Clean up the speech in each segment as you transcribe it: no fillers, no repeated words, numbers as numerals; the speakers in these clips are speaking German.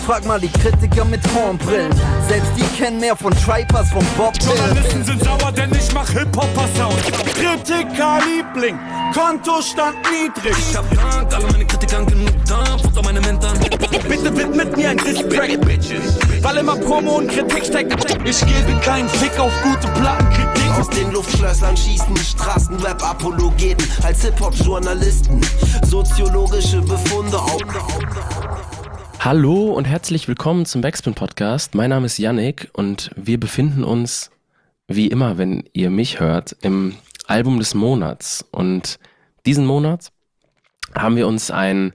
Frag mal die Kritiker mit Hornbrillen. Selbst die kennen mehr von Tribe als von Bob Dylan. Journalisten sind sauer, denn ich mach Hip-Hopper-Sound. Kritiker-Liebling, Kontostand niedrig. Ich hab Dank, alle meine Kritikern genug da, Futter meine Mentoren. Bitte widmet mir ein Diss-Track, weil immer Promo und Kritik steckt. Ich gebe keinen Fick auf gute Plattenkritik. Aus den Luftschlössern schießen Straßenrap-Apologeten als Hip-Hop-Journalisten. Soziologische Befunde auf. Hallo und herzlich willkommen zum Backspin-Podcast. Mein Name ist Yannick und wir befinden uns, wie immer, wenn ihr mich hört, im Album des Monats. Und diesen Monat haben wir uns ein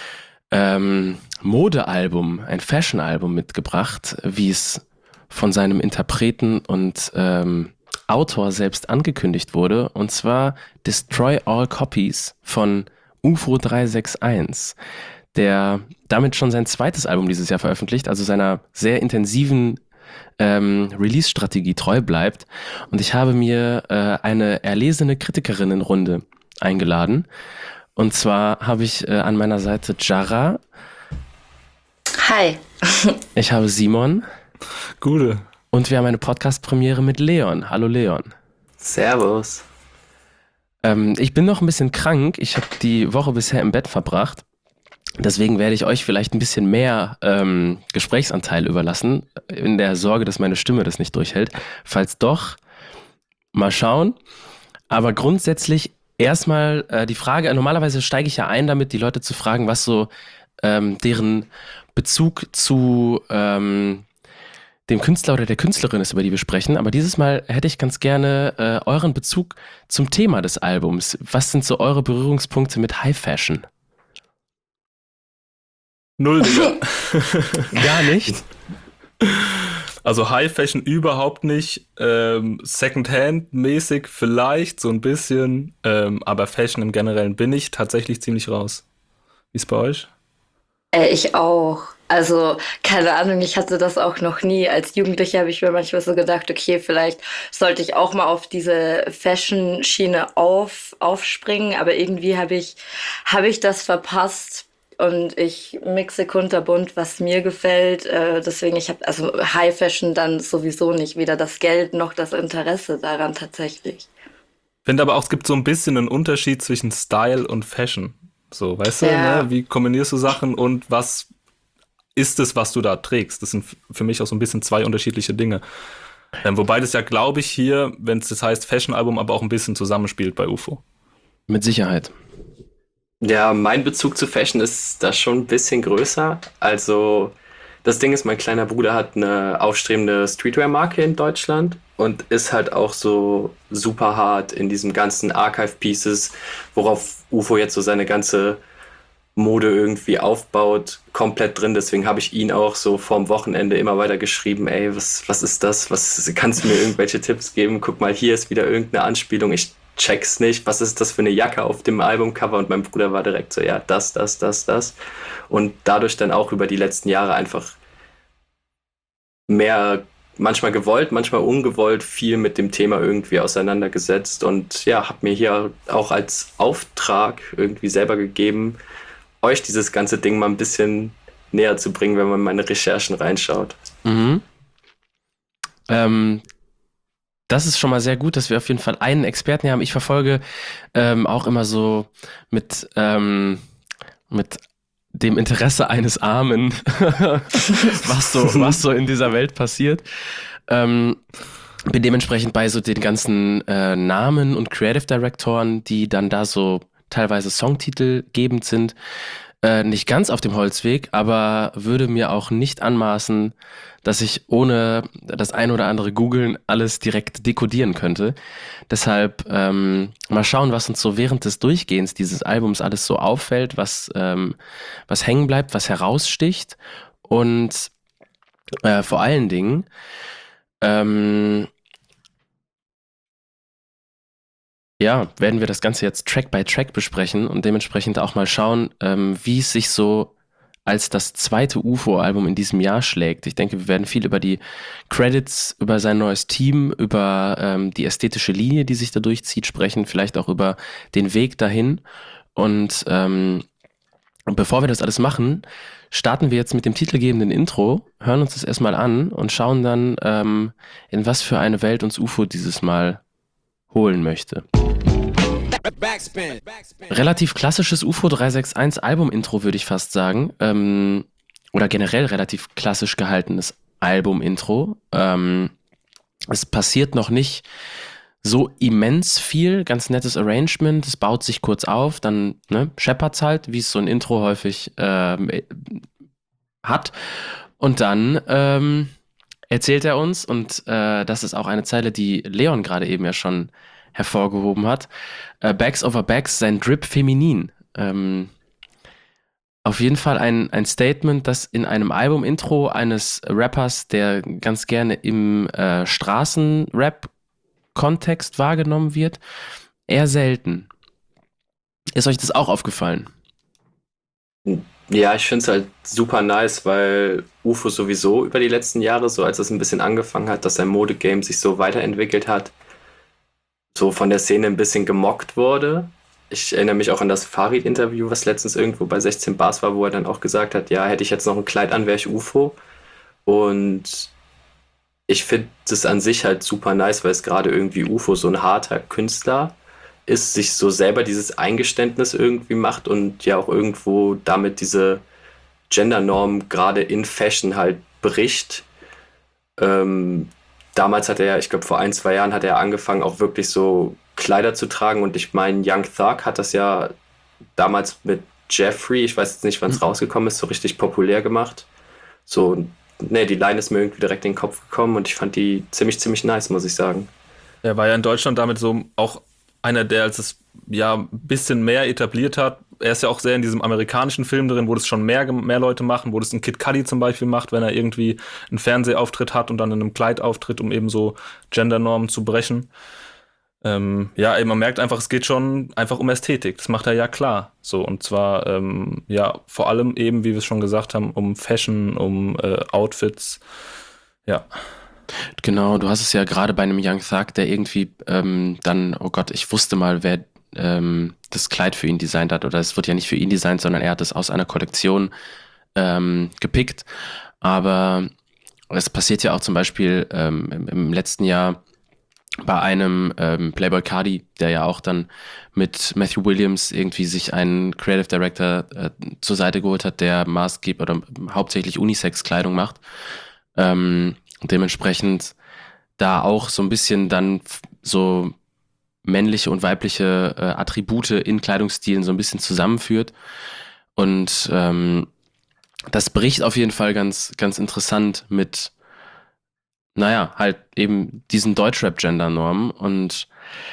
Modealbum, ein Fashion-Album mitgebracht, wie es von seinem Interpreten und Autor selbst angekündigt wurde. Und zwar Destroy All Copies von UFO 361, der damit schon sein zweites Album dieses Jahr veröffentlicht, also seiner sehr intensiven Release-Strategie treu bleibt. Und ich habe mir eine erlesene Kritikerinnenrunde eingeladen. Und zwar habe ich an meiner Seite Jara. Hi. Ich habe Simon. Gute. Und wir haben eine Podcast-Premiere mit Leon. Hallo Leon. Servus. Ich bin noch ein bisschen krank. Ich habe die Woche bisher im Bett verbracht. Deswegen werde ich euch vielleicht ein bisschen mehr Gesprächsanteil überlassen, in der Sorge, dass meine Stimme das nicht durchhält. Falls doch, mal schauen. Aber grundsätzlich erstmal die Frage, normalerweise steige ich ja ein damit, die Leute zu fragen, was so deren Bezug zu dem Künstler oder der Künstlerin ist, über die wir sprechen. Aber dieses Mal hätte ich ganz gerne euren Bezug zum Thema des Albums. Was sind so eure Berührungspunkte mit High Fashion? Null, Digga. Gar nicht? Also High Fashion überhaupt nicht. Secondhand-mäßig vielleicht, so ein bisschen. Aber Fashion im Generellen bin ich tatsächlich ziemlich raus. Wie ist bei euch? Ich auch. Also, keine Ahnung, ich hatte das auch noch nie. Als Jugendliche habe ich mir manchmal so gedacht, okay, vielleicht sollte ich auch mal auf diese Fashion-Schiene aufspringen, aber irgendwie habe ich das verpasst und ich mixe kunterbunt, was mir gefällt. Deswegen, ich habe also High Fashion dann sowieso nicht, weder das Geld noch das Interesse daran tatsächlich. Ich finde aber auch, es gibt so ein bisschen einen Unterschied zwischen Style und Fashion. So, weißt du, Ja. ne? Wie kombinierst du Sachen und was ist es, was du da trägst? Das sind für mich auch so ein bisschen zwei unterschiedliche Dinge. Wobei das ja, glaube ich, hier, wenn es das heißt Fashion-Album, aber auch ein bisschen zusammenspielt bei UFO. Mit Sicherheit. Ja, mein Bezug zu Fashion ist da schon ein bisschen größer. Also das Ding ist, mein kleiner Bruder hat eine aufstrebende Streetwear-Marke in Deutschland und ist halt auch so super hart in diesem ganzen Archive-Pieces, worauf UFO jetzt so seine ganze Mode irgendwie aufbaut, komplett drin. Deswegen habe ich ihn auch so vorm Wochenende immer weiter geschrieben, ey, was ist das? Kannst du mir irgendwelche Tipps geben? Guck mal, hier ist wieder irgendeine Anspielung. Ich check's nicht. Was ist das für eine Jacke auf dem Albumcover? Und mein Bruder war direkt so, ja, das. Und dadurch dann auch über die letzten Jahre einfach mehr, manchmal gewollt, manchmal ungewollt, viel mit dem Thema irgendwie auseinandergesetzt. Und ja, habe mir hier auch als Auftrag irgendwie selber gegeben, euch dieses ganze Ding mal ein bisschen näher zu bringen, wenn man in meine Recherchen reinschaut. Mhm. Das ist schon mal sehr gut, dass wir auf jeden Fall einen Experten hier haben. Ich verfolge auch immer so mit dem Interesse eines Armen, was so in dieser Welt passiert. Bin dementsprechend bei so den ganzen Namen und Creative Directoren, die dann da so teilweise songtitelgebend sind, nicht ganz auf dem Holzweg, aber würde mir auch nicht anmaßen, dass ich ohne das ein oder andere Googeln alles direkt dekodieren könnte. Deshalb mal schauen, was uns so während des Durchgehens dieses Albums alles so auffällt, was hängen bleibt, was heraussticht und vor allen Dingen werden wir das Ganze jetzt Track by Track besprechen und dementsprechend auch mal schauen, wie es sich so als das zweite UFO-Album in diesem Jahr schlägt. Ich denke, wir werden viel über die Credits, über sein neues Team, über die ästhetische Linie, die sich da durchzieht, sprechen, vielleicht auch über den Weg dahin. Und Und bevor wir das alles machen, starten wir jetzt mit dem titelgebenden Intro, hören uns das erstmal an und schauen dann, in was für eine Welt uns UFO dieses Mal holen möchte. Relativ klassisches UFO 361 Album-Intro, würde ich fast sagen. Oder generell relativ klassisch gehaltenes Album-Intro. Es passiert noch nicht so immens viel, ganz nettes Arrangement, es baut sich kurz auf, dann scheppert's halt, wie es so ein Intro häufig hat. Und dann erzählt er uns, und das ist auch eine Zeile, die Leon gerade eben ja schon hervorgehoben hat, Bags over Bags, sein Drip feminin. Auf jeden Fall ein Statement, das in einem Album-Intro eines Rappers, der ganz gerne im Straßenrap-Kontext wahrgenommen wird, eher selten. Ist euch das auch aufgefallen? Ja, ich finde es halt super nice, weil UFO sowieso über die letzten Jahre, so als es ein bisschen angefangen hat, dass sein Modegame sich so weiterentwickelt hat, so von der Szene ein bisschen gemockt wurde. Ich erinnere mich auch an das Farid-Interview, was letztens irgendwo bei 16 Bars war, wo er dann auch gesagt hat, ja, hätte ich jetzt noch ein Kleid an, wäre ich UFO. Und ich finde das an sich halt super nice, weil es gerade irgendwie UFO so ein harter Künstler ist, sich so selber dieses Eingeständnis irgendwie macht und ja auch irgendwo damit diese Gendernorm gerade in Fashion halt bricht. Damals hat er, ich glaube vor 1-2 Jahren hat er angefangen, auch wirklich so Kleider zu tragen, und ich meine, Young Thug hat das ja damals mit Jeffrey, ich weiß jetzt nicht, wann es rausgekommen ist, so richtig populär gemacht. So, die Line ist mir irgendwie direkt in den Kopf gekommen und ich fand die ziemlich, ziemlich nice, muss ich sagen. Er war ja in Deutschland damit so auch einer, der als es ja ein bisschen mehr etabliert hat. Er ist ja auch sehr in diesem amerikanischen Film drin, wo das schon mehr Leute machen, wo das ein Kid Cudi zum Beispiel macht, wenn er irgendwie einen Fernsehauftritt hat und dann in einem Kleid auftritt, um eben so Gendernormen zu brechen. Man merkt einfach, es geht schon einfach um Ästhetik. Das macht er ja klar. So, und zwar vor allem eben, wie wir es schon gesagt haben, um Fashion, um Outfits. Ja. Genau, du hast es ja gerade bei einem Young Thug, der irgendwie dann, oh Gott, ich wusste mal, wer das Kleid für ihn designt hat, oder es wird ja nicht für ihn designt, sondern er hat es aus einer Kollektion gepickt. Aber es passiert ja auch zum Beispiel im letzten Jahr bei einem Playboi Carti, der ja auch dann mit Matthew Williams irgendwie sich einen Creative Director zur Seite geholt hat, der maßgeblich oder hauptsächlich Unisex-Kleidung macht. Dementsprechend da auch so ein bisschen dann so männliche und weibliche Attribute in Kleidungsstilen so ein bisschen zusammenführt. Und das bricht auf jeden Fall ganz, ganz interessant mit, halt eben diesen Deutschrap-Gender-Normen und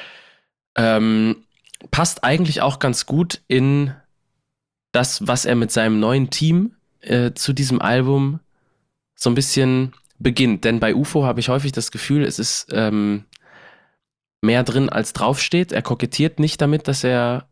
passt eigentlich auch ganz gut in das, was er mit seinem neuen Team zu diesem Album so ein bisschen beginnt. Denn bei UFO habe ich häufig das Gefühl, es ist mehr drin, als draufsteht. Er kokettiert nicht damit, dass er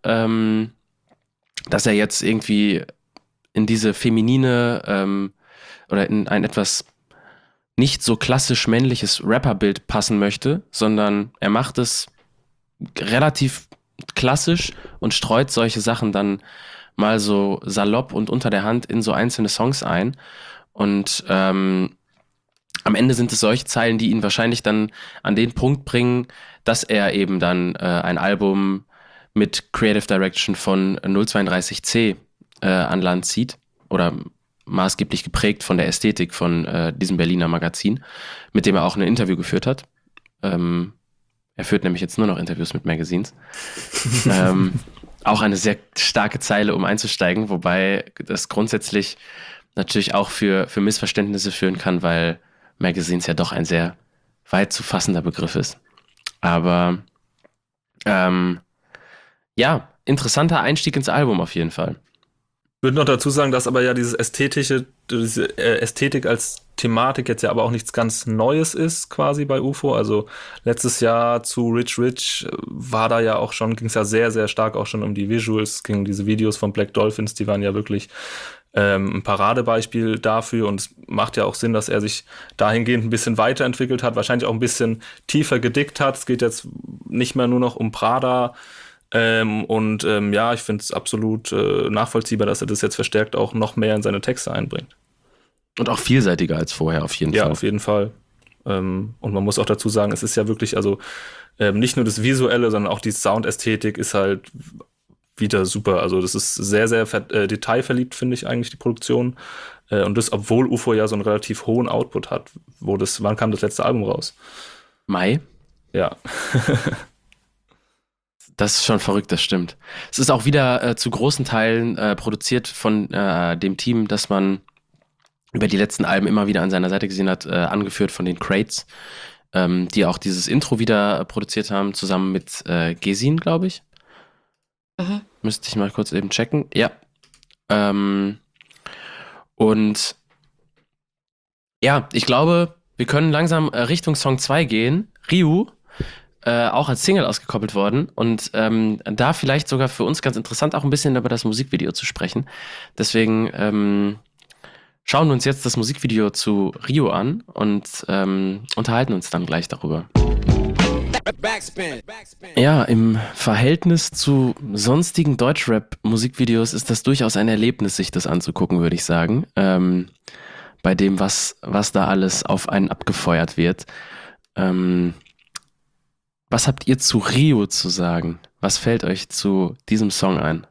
jetzt irgendwie in diese feminine oder in ein etwas nicht so klassisch männliches Rapperbild passen möchte, sondern er macht es relativ klassisch und streut solche Sachen dann mal so salopp und unter der Hand in so einzelne Songs ein. Und am Ende sind es solche Zeilen, die ihn wahrscheinlich dann an den Punkt bringen, dass er eben dann ein Album mit Creative Direction von 032C an Land zieht oder maßgeblich geprägt von der Ästhetik von diesem Berliner Magazin, mit dem er auch ein Interview geführt hat. Er führt nämlich jetzt nur noch Interviews mit Magazines. Auch eine sehr starke Zeile, um einzusteigen, wobei das grundsätzlich natürlich auch für Missverständnisse führen kann, weil Magazines ja doch ein sehr weit zu fassender Begriff ist. Aber interessanter Einstieg ins Album auf jeden Fall. Ich würde noch dazu sagen, dass aber ja diese Ästhetik als Thematik jetzt ja aber auch nichts ganz Neues ist quasi bei UFO. Also letztes Jahr zu Rich Rich war da ja auch schon, ging es ja sehr, sehr stark auch schon um die Visuals, ging diese Videos von Black Dolphins, die waren ja wirklich ein Paradebeispiel dafür, und es macht ja auch Sinn, dass er sich dahingehend ein bisschen weiterentwickelt hat, wahrscheinlich auch ein bisschen tiefer gedickt hat. Es geht jetzt nicht mehr nur noch um Prada Ja, ich finde es absolut nachvollziehbar, dass er das jetzt verstärkt auch noch mehr in seine Texte einbringt. Und auch vielseitiger als vorher, auf jeden Ja, Fall. auf jeden Fall. Und man muss auch dazu sagen, es ist ja wirklich, also nicht nur das Visuelle, sondern auch die Soundästhetik ist halt wieder super. Also das ist sehr, sehr detailverliebt, finde ich eigentlich, die Produktion. Und das, obwohl UFO ja so einen relativ hohen Output hat. Wann kam das letzte Album raus? Mai? Ja. Das ist schon verrückt, das stimmt. Es ist auch wieder zu großen Teilen produziert von dem Team, das man über die letzten Alben immer wieder an seiner Seite gesehen hat, angeführt von den Crates, die auch dieses Intro wieder produziert haben, zusammen mit Gesin, glaube ich. Müsste ich mal kurz eben checken. Ja. Und ja, ich glaube, wir können langsam Richtung Song 2 gehen. Ryu, auch als Single ausgekoppelt worden. Und da vielleicht sogar für uns ganz interessant, auch ein bisschen über das Musikvideo zu sprechen. Deswegen schauen wir uns jetzt das Musikvideo zu Ryu an und unterhalten uns dann gleich darüber. Ja, im Verhältnis zu sonstigen Deutschrap-Musikvideos ist das durchaus ein Erlebnis, sich das anzugucken, würde ich sagen. Bei dem, was da alles auf einen abgefeuert wird. Was habt ihr zu Ryu zu sagen? Was fällt euch zu diesem Song ein?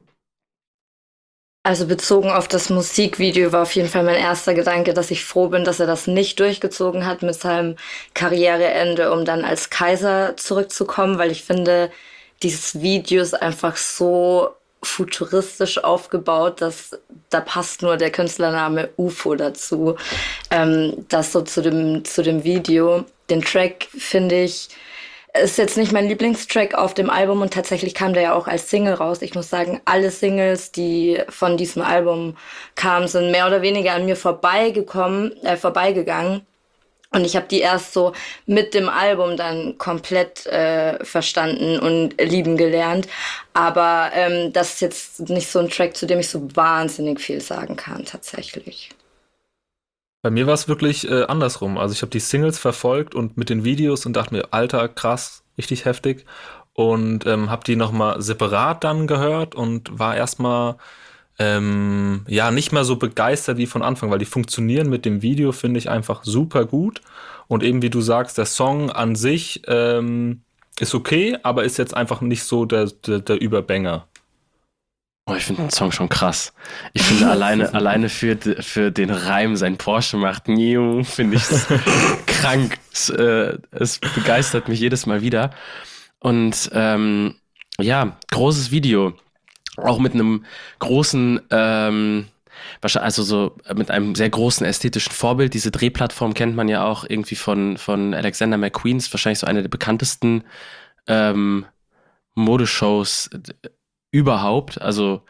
Also bezogen auf das Musikvideo war auf jeden Fall mein erster Gedanke, dass ich froh bin, dass er das nicht durchgezogen hat mit seinem Karriereende, um dann als Kaiser zurückzukommen, weil ich finde, dieses Video ist einfach so futuristisch aufgebaut, dass da passt nur der Künstlername UFO dazu. Das so zu dem Video. Den Track finde ich, ist jetzt nicht mein Lieblingstrack auf dem Album und tatsächlich kam der ja auch als Single raus. Ich muss sagen, alle Singles, die von diesem Album kamen, sind mehr oder weniger an mir vorbeigegangen. Und ich habe die erst so mit dem Album dann komplett verstanden und lieben gelernt. Aber das ist jetzt nicht so ein Track, zu dem ich so wahnsinnig viel sagen kann, tatsächlich. Bei mir war es wirklich andersrum. Also ich habe die Singles verfolgt und mit den Videos und dachte mir, Alter, krass, richtig heftig. Und habe die nochmal separat dann gehört und war erstmal nicht mehr so begeistert wie von Anfang, weil die funktionieren mit dem Video, finde ich, einfach super gut. Und eben wie du sagst, der Song an sich ist okay, aber ist jetzt einfach nicht so der Überbanger. Oh, ich finde den Song schon krass. Ich finde alleine für den Reim, sein Porsche macht, finde ich krank. Es begeistert mich jedes Mal wieder. Und großes Video. Auch mit einem großen, also so mit einem sehr großen ästhetischen Vorbild. Diese Drehplattform kennt man ja auch irgendwie von Alexander McQueen. Ist wahrscheinlich so eine der bekanntesten Modeshows überhaupt, also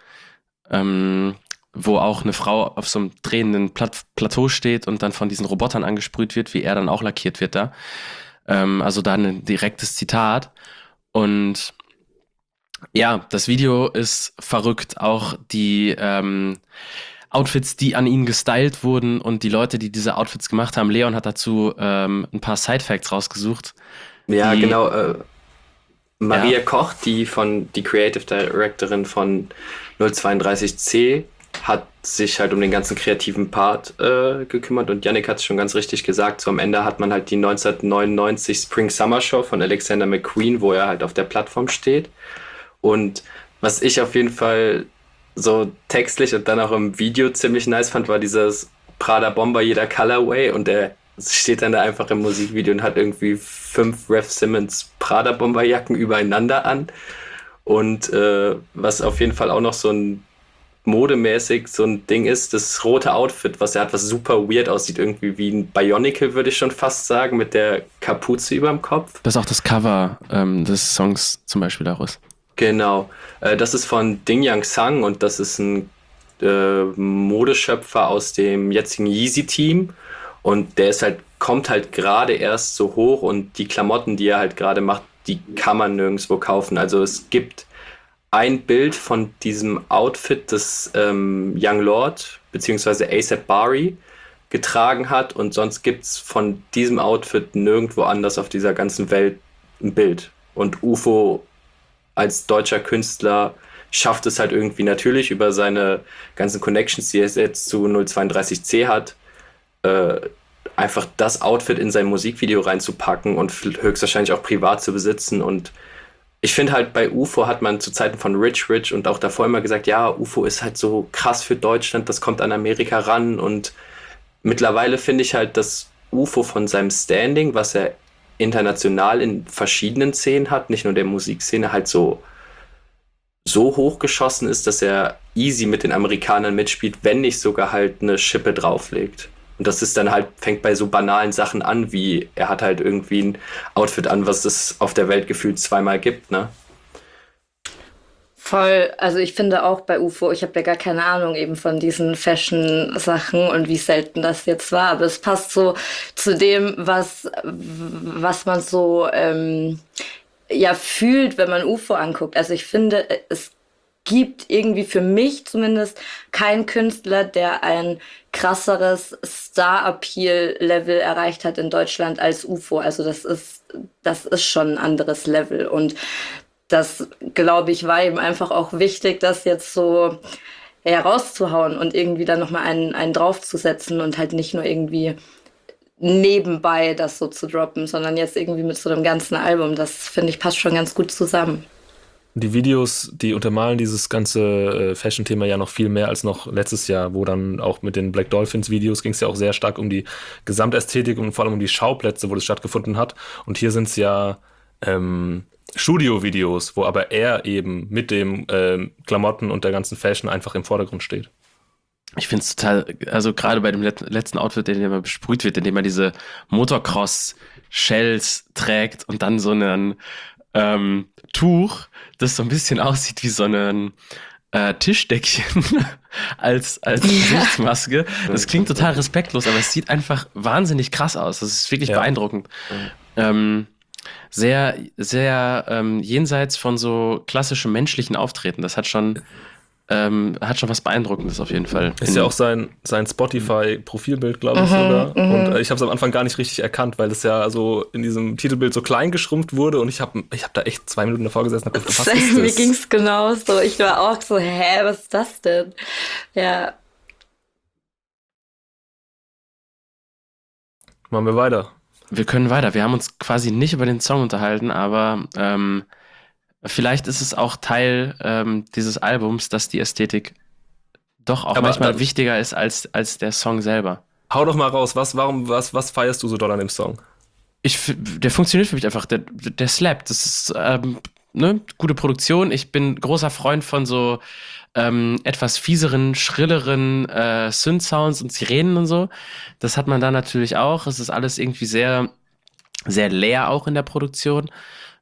wo auch eine Frau auf so einem drehenden Plateau steht und dann von diesen Robotern angesprüht wird, wie er dann auch lackiert wird da. Also da ein direktes Zitat. Und ja, das Video ist verrückt. Auch die Outfits, die an ihn gestylt wurden und die Leute, die diese Outfits gemacht haben. Leon hat dazu ein paar Side-Facts rausgesucht. Ja, genau. Maria Koch, die Creative Directorin von 032C, hat sich halt um den ganzen kreativen Part gekümmert und Yannick hat es schon ganz richtig gesagt, so am Ende hat man halt die 1999 Spring Summer Show von Alexander McQueen, wo er halt auf der Plattform steht. Und was ich auf jeden Fall so textlich und dann auch im Video ziemlich nice fand, war dieses Prada Bomber jeder Colorway und der steht dann da einfach im Musikvideo und hat irgendwie 5 Raf Simons Prada Bomberjacken übereinander an. Und was auf jeden Fall auch noch so ein modemäßig so ein Ding ist, das rote Outfit, was er hat, was super weird aussieht, irgendwie wie ein Bionicle, würde ich schon fast sagen, mit der Kapuze überm Kopf. Das ist auch das Cover des Songs zum Beispiel daraus. Genau. Das ist von Ding Yang Sang und das ist ein Modeschöpfer aus dem jetzigen Yeezy-Team. Und der kommt halt gerade erst so hoch und die Klamotten, die er halt gerade macht, die kann man nirgendwo kaufen. Also es gibt ein Bild von diesem Outfit, das Young Lord bzw. A$AP Bari getragen hat und sonst gibt es von diesem Outfit nirgendwo anders auf dieser ganzen Welt ein Bild. Und UFO als deutscher Künstler schafft es halt irgendwie natürlich über seine ganzen Connections, die er jetzt zu 032C hat, einfach das Outfit in sein Musikvideo reinzupacken und höchstwahrscheinlich auch privat zu besitzen. Und ich finde halt, bei UFO hat man zu Zeiten von Rich Rich und auch davor immer gesagt, ja, UFO ist halt so krass für Deutschland, das kommt an Amerika ran. Und mittlerweile finde ich halt, dass UFO von seinem Standing, was er international in verschiedenen Szenen hat, nicht nur der Musikszene, halt so hochgeschossen ist, dass er easy mit den Amerikanern mitspielt, wenn nicht sogar halt eine Schippe drauflegt. Und das ist dann halt, fängt bei so banalen Sachen an, wie er hat halt irgendwie ein Outfit an, was es auf der Welt gefühlt zweimal gibt, ne? Voll, also ich finde auch bei UFO, ich habe ja gar keine Ahnung eben von diesen Fashion-Sachen und wie selten das jetzt war, aber es passt so zu dem, was man so ja fühlt, wenn man UFO anguckt. Also ich finde, es gibt irgendwie für mich zumindest keinen Künstler, der ein krasseres Star-Appeal-Level erreicht hat in Deutschland als UFO. Also das ist schon ein anderes Level. Und das, glaube ich, war ihm einfach auch wichtig, das jetzt so herauszuhauen und irgendwie dann nochmal einen draufzusetzen und halt nicht nur irgendwie nebenbei das so zu droppen, sondern jetzt irgendwie mit so einem ganzen Album. Das, finde ich, passt schon ganz gut zusammen. Die Videos, die untermalen dieses ganze Fashion-Thema ja noch viel mehr als noch letztes Jahr, wo dann auch mit den Black Dolphins-Videos ging es ja auch sehr stark um die Gesamtästhetik und vor allem um die Schauplätze, wo das stattgefunden hat. Und hier sind es ja Studio-Videos, wo aber er eben mit dem Klamotten und der ganzen Fashion einfach im Vordergrund steht. Ich finde es total, also gerade bei dem letzten Outfit, in dem er besprüht wird, in dem er diese Motocross-Shells trägt und dann so ein Tuch, das so ein bisschen aussieht wie so ein Tischdeckchen als Gesichtsmaske. Das klingt total respektlos, aber es sieht einfach wahnsinnig krass aus. Das ist wirklich beeindruckend. Sehr, sehr jenseits von so klassischem menschlichen Auftreten. Das hat schon was Beeindruckendes auf jeden Fall. Ist ja auch sein Spotify-Profilbild, glaube ich, sogar. Und ich habe es am Anfang gar nicht richtig erkannt, weil es ja so in diesem Titelbild so klein geschrumpft wurde und ich hab da echt 2 Minuten davor gesessen und hab gedacht, was ist das? Mir ging's genauso. Ich war auch so, was ist das denn? Ja. Machen wir weiter. Wir können weiter. Wir haben uns quasi nicht über den Song unterhalten, aber vielleicht ist es auch Teil dieses Albums, dass die Ästhetik doch auch manchmal wichtiger ist als der Song selber. Hau doch mal raus, was feierst du so doll an dem Song? Der funktioniert für mich einfach, der slappt. Das ist gute Produktion. Ich bin großer Freund von so etwas fieseren, schrilleren Synth-Sounds und Sirenen und so. Das hat man da natürlich auch. Es ist alles irgendwie sehr, sehr leer auch in der Produktion.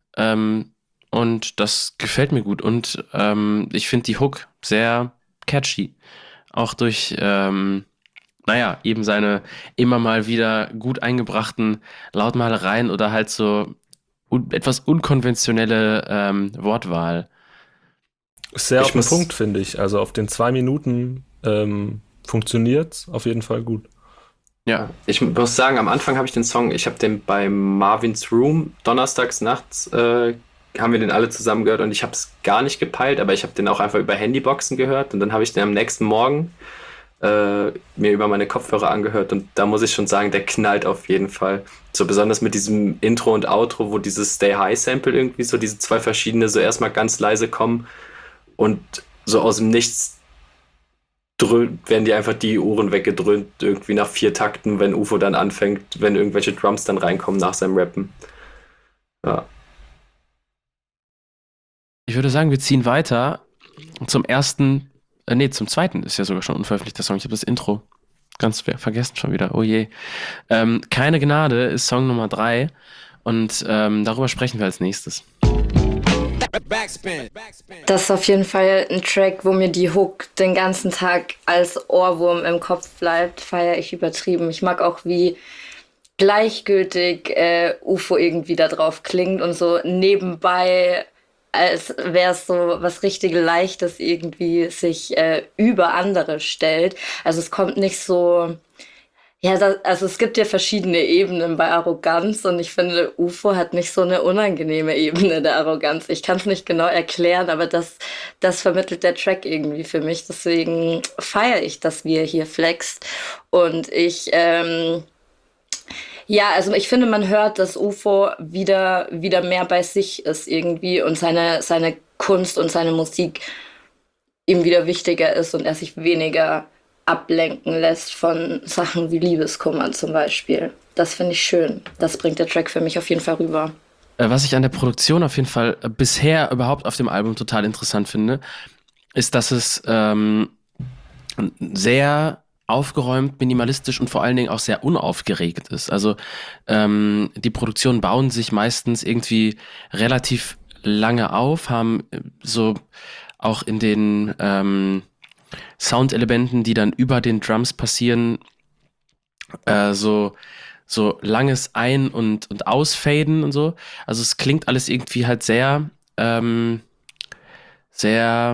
Und das gefällt mir gut. Und ich finde die Hook sehr catchy. Auch durch, eben seine immer mal wieder gut eingebrachten Lautmalereien oder halt so etwas unkonventionelle Wortwahl. Sehr auf den Punkt, finde ich. Also auf den 2 Minuten funktioniert auf jeden Fall gut. Ja, ich muss sagen, am Anfang habe ich den bei Marvin's Room donnerstags nachts haben wir den alle zusammen gehört und ich habe es gar nicht gepeilt, aber ich habe den auch einfach über Handyboxen gehört und dann habe ich den am nächsten Morgen mir über meine Kopfhörer angehört und da muss ich schon sagen, der knallt auf jeden Fall. So besonders mit diesem Intro und Outro, wo dieses Stay High Sample irgendwie so diese 2 verschiedene so erstmal ganz leise kommen und so aus dem Nichts werden die einfach die Ohren weggedröhnt, irgendwie nach 4 Takten, wenn UFO dann anfängt, wenn irgendwelche Drums dann reinkommen nach seinem Rappen. Ja. Ich würde sagen, wir ziehen weiter zum zweiten ist ja sogar schon unveröffentlichter Song. Ich habe das Intro ganz vergessen schon wieder. Oh je. Keine Gnade ist Song Nummer 3 und darüber sprechen wir als nächstes. Das ist auf jeden Fall ein Track, wo mir die Hook den ganzen Tag als Ohrwurm im Kopf bleibt. Feiere ich übertrieben. Ich mag auch, wie gleichgültig UFO irgendwie da drauf klingt und so nebenbei, als wäre es so was richtig Leichtes irgendwie sich über andere stellt. Also es kommt nicht so Ja, also es gibt ja verschiedene Ebenen bei Arroganz und ich finde, UFO hat nicht so eine unangenehme Ebene der Arroganz. Ich kann es nicht genau erklären, aber das vermittelt der Track irgendwie für mich. Deswegen feiere ich, dass wir hier flext. Und ja, also ich finde, man hört, dass UFO wieder mehr bei sich ist irgendwie und seine Kunst und seine Musik ihm wieder wichtiger ist und er sich weniger ablenken lässt von Sachen wie Liebeskummer zum Beispiel. Das finde ich schön. Das bringt der Track für mich auf jeden Fall rüber. Was ich an der Produktion auf jeden Fall bisher überhaupt auf dem Album total interessant finde, ist, dass es sehr aufgeräumt, minimalistisch und vor allen Dingen auch sehr unaufgeregt ist. Also die Produktionen bauen sich meistens irgendwie relativ lange auf, haben so auch in den Soundelementen, die dann über den Drums passieren, so langes Ein- und Ausfaden und so. Also es klingt alles irgendwie halt sehr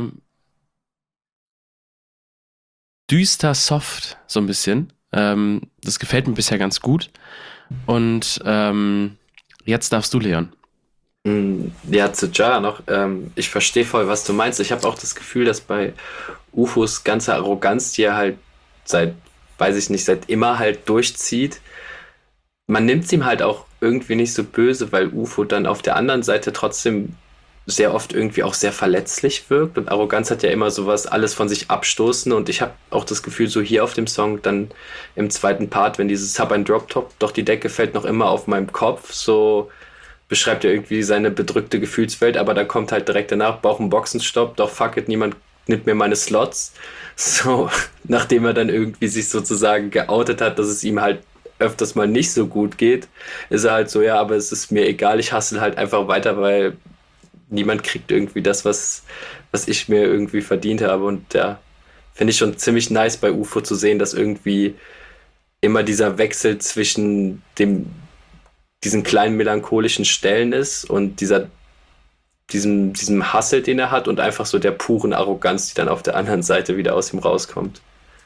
düster, soft, so ein bisschen. Das gefällt mir bisher ganz gut. Und jetzt darfst du, Leon. Ja, zu Jara noch. Ich verstehe voll, was du meinst. Ich habe auch das Gefühl, dass bei UFOs ganze Arroganz, die er halt seit immer halt durchzieht, man nimmt es ihm halt auch irgendwie nicht so böse, weil UFO dann auf der anderen Seite trotzdem sehr oft irgendwie auch sehr verletzlich wirkt und Arroganz hat ja immer sowas, alles von sich abstoßen und ich habe auch das Gefühl, so hier auf dem Song, dann im zweiten Part, wenn dieses Hab ein Drop-Top, doch die Decke fällt noch immer auf meinem Kopf, so beschreibt er irgendwie seine bedrückte Gefühlswelt, aber dann kommt halt direkt danach, Bauch- und Boxenstopp, doch fuck it, niemand nimmt mir meine Slots. So, nachdem er dann irgendwie sich sozusagen geoutet hat, dass es ihm halt öfters mal nicht so gut geht, ist er halt so, ja, aber es ist mir egal, ich hustle halt einfach weiter, weil niemand kriegt irgendwie das, was ich mir irgendwie verdient habe und ja, finde ich schon ziemlich nice bei UFO zu sehen, dass irgendwie immer dieser Wechsel zwischen diesen kleinen melancholischen Stellen ist und diesem Hustle, den er hat und einfach so der puren Arroganz, die dann auf der anderen Seite wieder aus ihm rauskommt.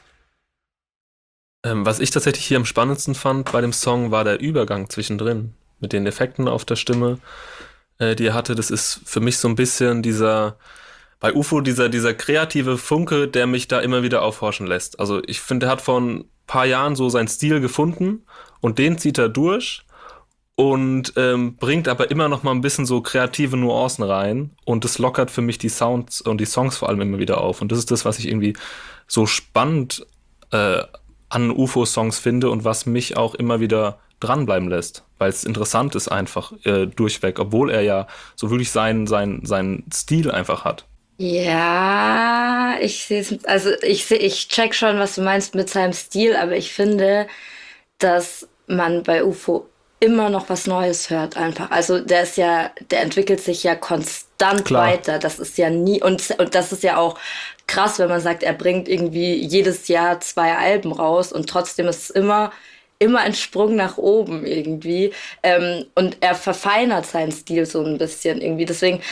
Was ich tatsächlich hier am spannendsten fand bei dem Song, war der Übergang zwischendrin mit den Effekten auf der Stimme, die er hatte. Das ist für mich so ein bisschen bei UFO dieser kreative Funke, der mich da immer wieder aufhorchen lässt. Also ich finde, er hat vor ein paar Jahren so seinen Stil gefunden und den zieht er durch und bringt aber immer noch mal ein bisschen so kreative Nuancen rein und das lockert für mich die Sounds und die Songs vor allem immer wieder auf. Und das ist das, was ich irgendwie so spannend an UFO-Songs finde und was mich auch immer wieder dranbleiben lässt, weil es interessant ist einfach durchweg, obwohl er ja so wirklich seinen Stil einfach hat. Ja, ich check schon, was du meinst mit seinem Stil, aber ich finde, dass man bei UFO immer noch was Neues hört einfach. Also der entwickelt sich ja konstant Klar. weiter. Das ist ja nie, und das ist ja auch krass, wenn man sagt, er bringt irgendwie jedes Jahr 2 Alben raus und trotzdem ist es immer ein Sprung nach oben irgendwie. Und er verfeinert seinen Stil so ein bisschen irgendwie. Deswegen,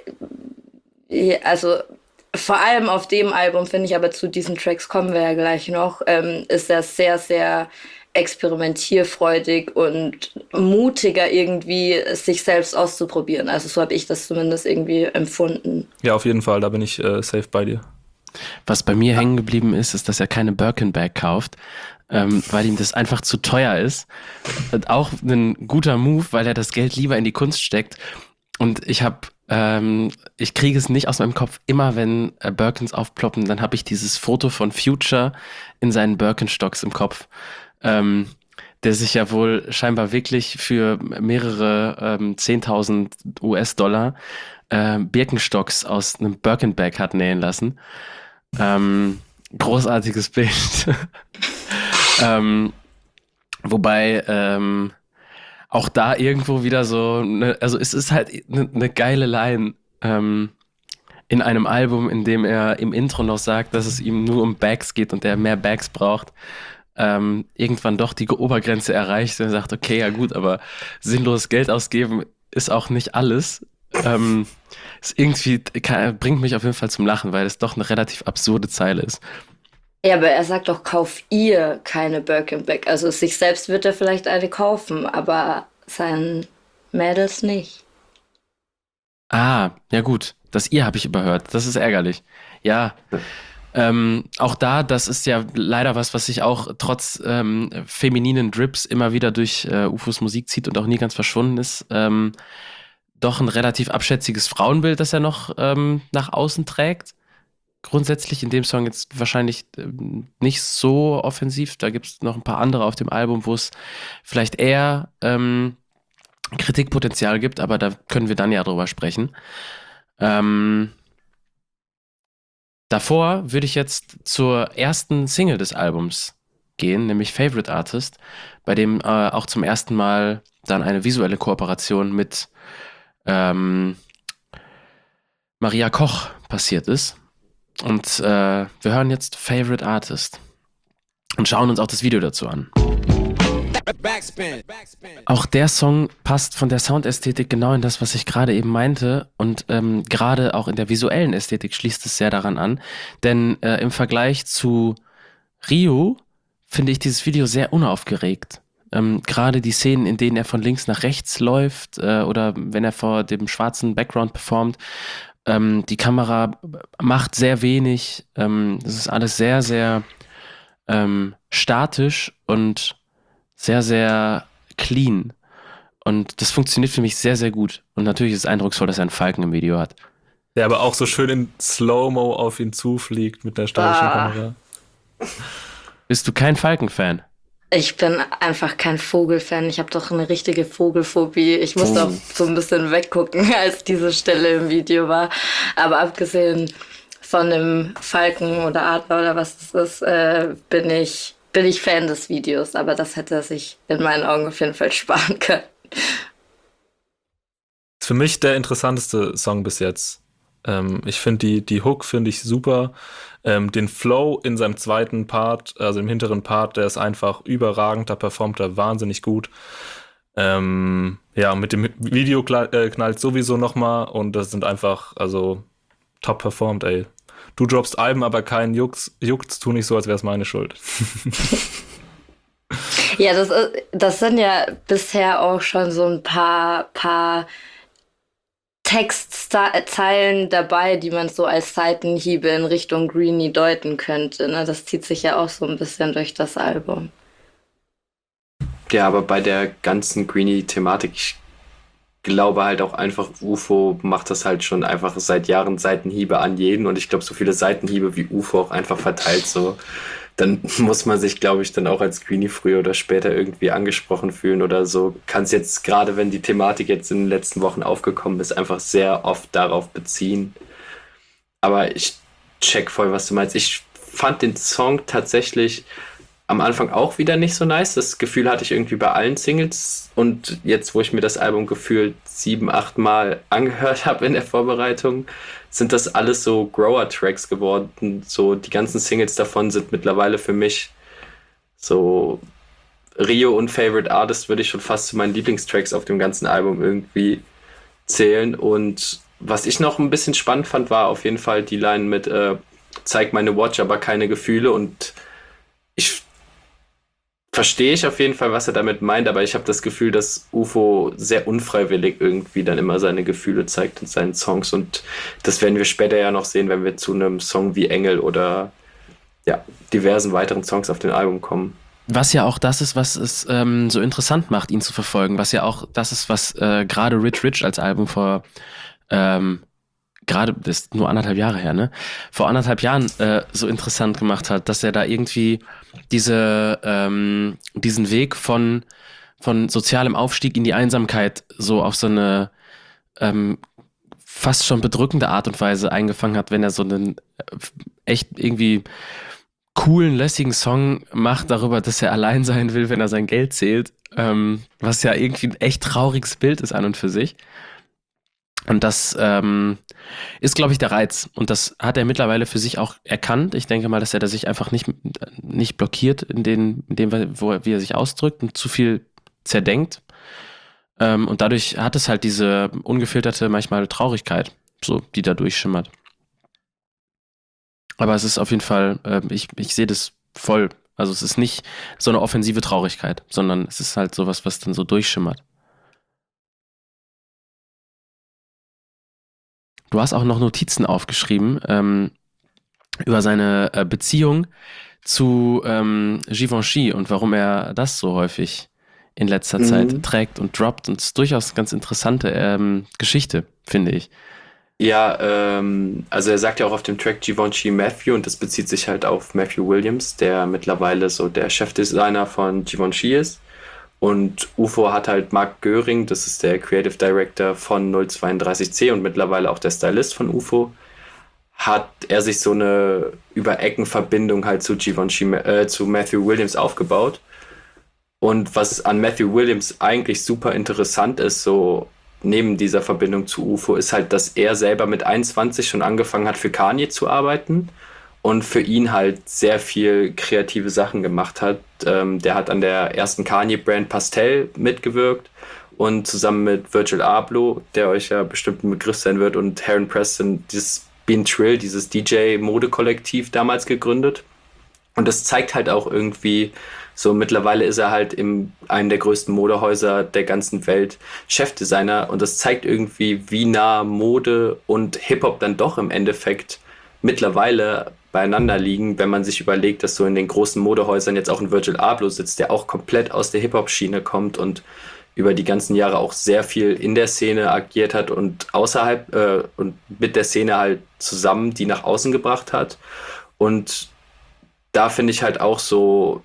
also vor allem auf dem Album, finde ich, aber zu diesen Tracks kommen wir ja gleich noch, ist er sehr, sehr experimentierfreudig und mutiger irgendwie, sich selbst auszuprobieren. Also so habe ich das zumindest irgendwie empfunden. Ja, auf jeden Fall, da bin ich safe bei dir. Was bei mir hängen geblieben ist, dass er keine Birkin-Bag kauft, weil ihm das einfach zu teuer ist. Und auch ein guter Move, weil er das Geld lieber in die Kunst steckt. Und ich kriege es nicht aus meinem Kopf. Immer wenn Birkins aufploppen, dann habe ich dieses Foto von Future in seinen Birkenstocks im Kopf, der sich ja wohl scheinbar wirklich für mehrere 10.000 US-Dollar Birkenstocks aus einem Birkin-Bag hat nähen lassen. Großartiges Bild. Wobei auch da irgendwo wieder so, also es ist halt eine geile Line in einem Album, in dem er im Intro noch sagt, dass es ihm nur um Bags geht und er mehr Bags braucht. Irgendwann doch die Obergrenze erreicht und er sagt, okay, ja gut, aber sinnlos Geld ausgeben ist auch nicht alles. Bringt mich auf jeden Fall zum Lachen, weil es doch eine relativ absurde Zeile ist. Ja, aber er sagt doch, kauf ihr keine Birkenbeck. Also sich selbst wird er vielleicht eine kaufen, aber seinen Mädels nicht. Ah, ja gut. Das ihr habe ich überhört. Das ist ärgerlich. Ja, auch da, das ist ja leider was sich auch trotz femininen Drips immer wieder durch UFOs Musik zieht und auch nie ganz verschwunden ist. Doch ein relativ abschätziges Frauenbild, das er noch nach außen trägt. Grundsätzlich in dem Song jetzt wahrscheinlich nicht so offensiv. Da gibt es noch ein paar andere auf dem Album, wo es vielleicht eher Kritikpotenzial gibt, aber da können wir dann ja drüber sprechen. Davor würde ich jetzt zur ersten Single des Albums gehen, nämlich Favorite Artist, bei dem auch zum ersten Mal dann eine visuelle Kooperation mit Maria Koch passiert ist. Und wir hören jetzt Favorite Artist und schauen uns auch das Video dazu an. Auch der Song passt von der Soundästhetik genau in das, was ich gerade eben meinte. Und gerade auch in der visuellen Ästhetik schließt es sehr daran an. Denn im Vergleich zu Rio finde ich dieses Video sehr unaufgeregt. Gerade die Szenen, in denen er von links nach rechts läuft oder wenn er vor dem schwarzen Background performt, die Kamera macht sehr wenig. Das ist alles sehr, sehr statisch und sehr, sehr clean. Und das funktioniert für mich sehr, sehr gut. Und natürlich ist es eindrucksvoll, dass er einen Falken im Video hat. Der aber auch so schön in Slow-Mo auf ihn zufliegt mit der statischen Kamera. Bist du kein Falken-Fan? Ich bin einfach kein Vogelfan. Ich habe doch eine richtige Vogelphobie. Ich musste auch so ein bisschen weggucken, als diese Stelle im Video war. Aber abgesehen von dem Falken oder Adler oder was das ist, bin ich Fan des Videos. Aber das hätte er sich in meinen Augen auf jeden Fall sparen können. Ist für mich der interessanteste Song bis jetzt. Ich finde die Hook finde ich super. Den Flow in seinem zweiten Part, also im hinteren Part, der ist einfach überragend, da performt er wahnsinnig gut. Ja, mit dem Video knallt sowieso nochmal und das sind einfach, also top performt, ey. Du droppst Alben, aber keinen juckt's, tu nicht so, als wäre es meine Schuld. Ja, das sind ja bisher auch schon so ein paar Textzeilen dabei, die man so als Seitenhiebe in Richtung Greenie deuten könnte. Ne? Das zieht sich ja auch so ein bisschen durch das Album. Ja, aber bei der ganzen Greenie-Thematik, ich glaube halt auch einfach, UFO macht das halt schon einfach seit Jahren Seitenhiebe an jeden und ich glaube, so viele Seitenhiebe wie UFO auch einfach verteilt so. Dann muss man sich, glaube ich, dann auch als Greenie früher oder später irgendwie angesprochen fühlen oder so. Kann es jetzt, gerade wenn die Thematik jetzt in den letzten Wochen aufgekommen ist, einfach sehr oft darauf beziehen. Aber ich check voll, was du meinst. Ich fand den Song tatsächlich am Anfang auch wieder nicht so nice. Das Gefühl hatte ich irgendwie bei allen Singles. Und jetzt, wo ich mir das Album gefühlt 7, 8 Mal angehört habe in der Vorbereitung, sind das alles so Grower-Tracks geworden. So die ganzen Singles davon sind mittlerweile für mich so Rio und Favorite Artist würde ich schon fast zu meinen Lieblingstracks auf dem ganzen Album irgendwie zählen. Und was ich noch ein bisschen spannend fand, war auf jeden Fall die Line mit zeig meine Watch, aber keine Gefühle. Und ich verstehe ich auf jeden Fall, was er damit meint, aber ich habe das Gefühl, dass UFO sehr unfreiwillig irgendwie dann immer seine Gefühle zeigt in seinen Songs und das werden wir später ja noch sehen, wenn wir zu einem Song wie Engel oder ja, diversen weiteren Songs auf dem Album kommen. Was ja auch das ist, was es so interessant macht, ihn zu verfolgen, was ja auch das ist, was gerade Rich Rich als Album vor gerade, das ist nur 1,5 Jahre her, ne? Vor 1,5 Jahren so interessant gemacht hat, dass er da irgendwie diesen Weg von sozialem Aufstieg in die Einsamkeit so auf so eine fast schon bedrückende Art und Weise eingefangen hat, wenn er so einen echt irgendwie coolen, lässigen Song macht darüber, dass er allein sein will, wenn er sein Geld zählt, was ja irgendwie ein echt trauriges Bild ist an und für sich. Und das ist, glaube ich, der Reiz. Und das hat er mittlerweile für sich auch erkannt. Ich denke mal, dass er da sich einfach nicht blockiert in dem, wie er sich ausdrückt und zu viel zerdenkt. Und dadurch hat es halt diese ungefilterte, manchmal Traurigkeit, so, die da durchschimmert. Aber es ist auf jeden Fall, ich sehe das voll. Also es ist nicht so eine offensive Traurigkeit, sondern es ist halt sowas, was dann so durchschimmert. Du hast auch noch Notizen aufgeschrieben über seine Beziehung zu Givenchy und warum er das so häufig in letzter Zeit trägt und droppt. Und es ist durchaus eine ganz interessante Geschichte, finde ich. Ja, also er sagt ja auch auf dem Track Givenchy Matthew und das bezieht sich halt auf Matthew Williams, der mittlerweile so der Chefdesigner von Givenchy ist. Und UFO hat halt Mark Göring, das ist der Creative Director von 032C und mittlerweile auch der Stylist von UFO, hat er sich so eine Über-Ecken-Verbindung halt zu Givenchy, zu Matthew Williams aufgebaut. Und was an Matthew Williams eigentlich super interessant ist, so neben dieser Verbindung zu UFO, ist halt, dass er selber mit 21 schon angefangen hat, für Kanye zu arbeiten und für ihn halt sehr viel kreative Sachen gemacht hat. Der hat an der ersten Kanye-Brand Pastel mitgewirkt und zusammen mit Virgil Abloh, der euch ja bestimmt ein Begriff sein wird, und Heron Preston dieses Bean Trill, dieses DJ-Mode-Kollektiv damals gegründet. Und das zeigt halt auch irgendwie, so mittlerweile ist er halt in einem der größten Modehäuser der ganzen Welt Chefdesigner und das zeigt irgendwie, wie nah Mode und Hip-Hop dann doch im Endeffekt mittlerweile beieinander liegen, wenn man sich überlegt, dass so in den großen Modehäusern jetzt auch ein Virgil Abloh sitzt, der auch komplett aus der Hip-Hop-Schiene kommt und über die ganzen Jahre auch sehr viel in der Szene agiert hat und außerhalb und mit der Szene halt zusammen die nach außen gebracht hat. Und da finde ich halt auch so,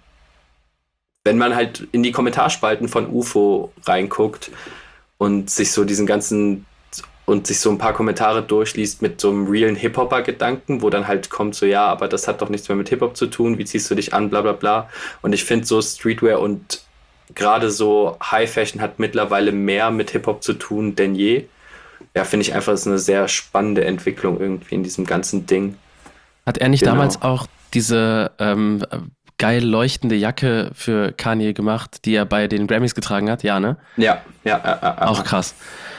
wenn man halt in die Kommentarspalten von UFO reinguckt und sich so diesen ganzen und sich so ein paar Kommentare durchliest mit so einem realen Hip-Hopper-Gedanken, wo dann halt kommt so, ja, aber das hat doch nichts mehr mit Hip-Hop zu tun, wie ziehst du dich an, bla bla bla. Und ich finde so Streetwear und gerade so High Fashion hat mittlerweile mehr mit Hip-Hop zu tun denn je. Ja, finde ich einfach, das ist eine sehr spannende Entwicklung irgendwie in diesem ganzen Ding. Hat er nicht damals auch diese geil leuchtende Jacke für Kanye gemacht, die er bei den Grammys getragen hat? Ja, ne? Ja. Auch krass.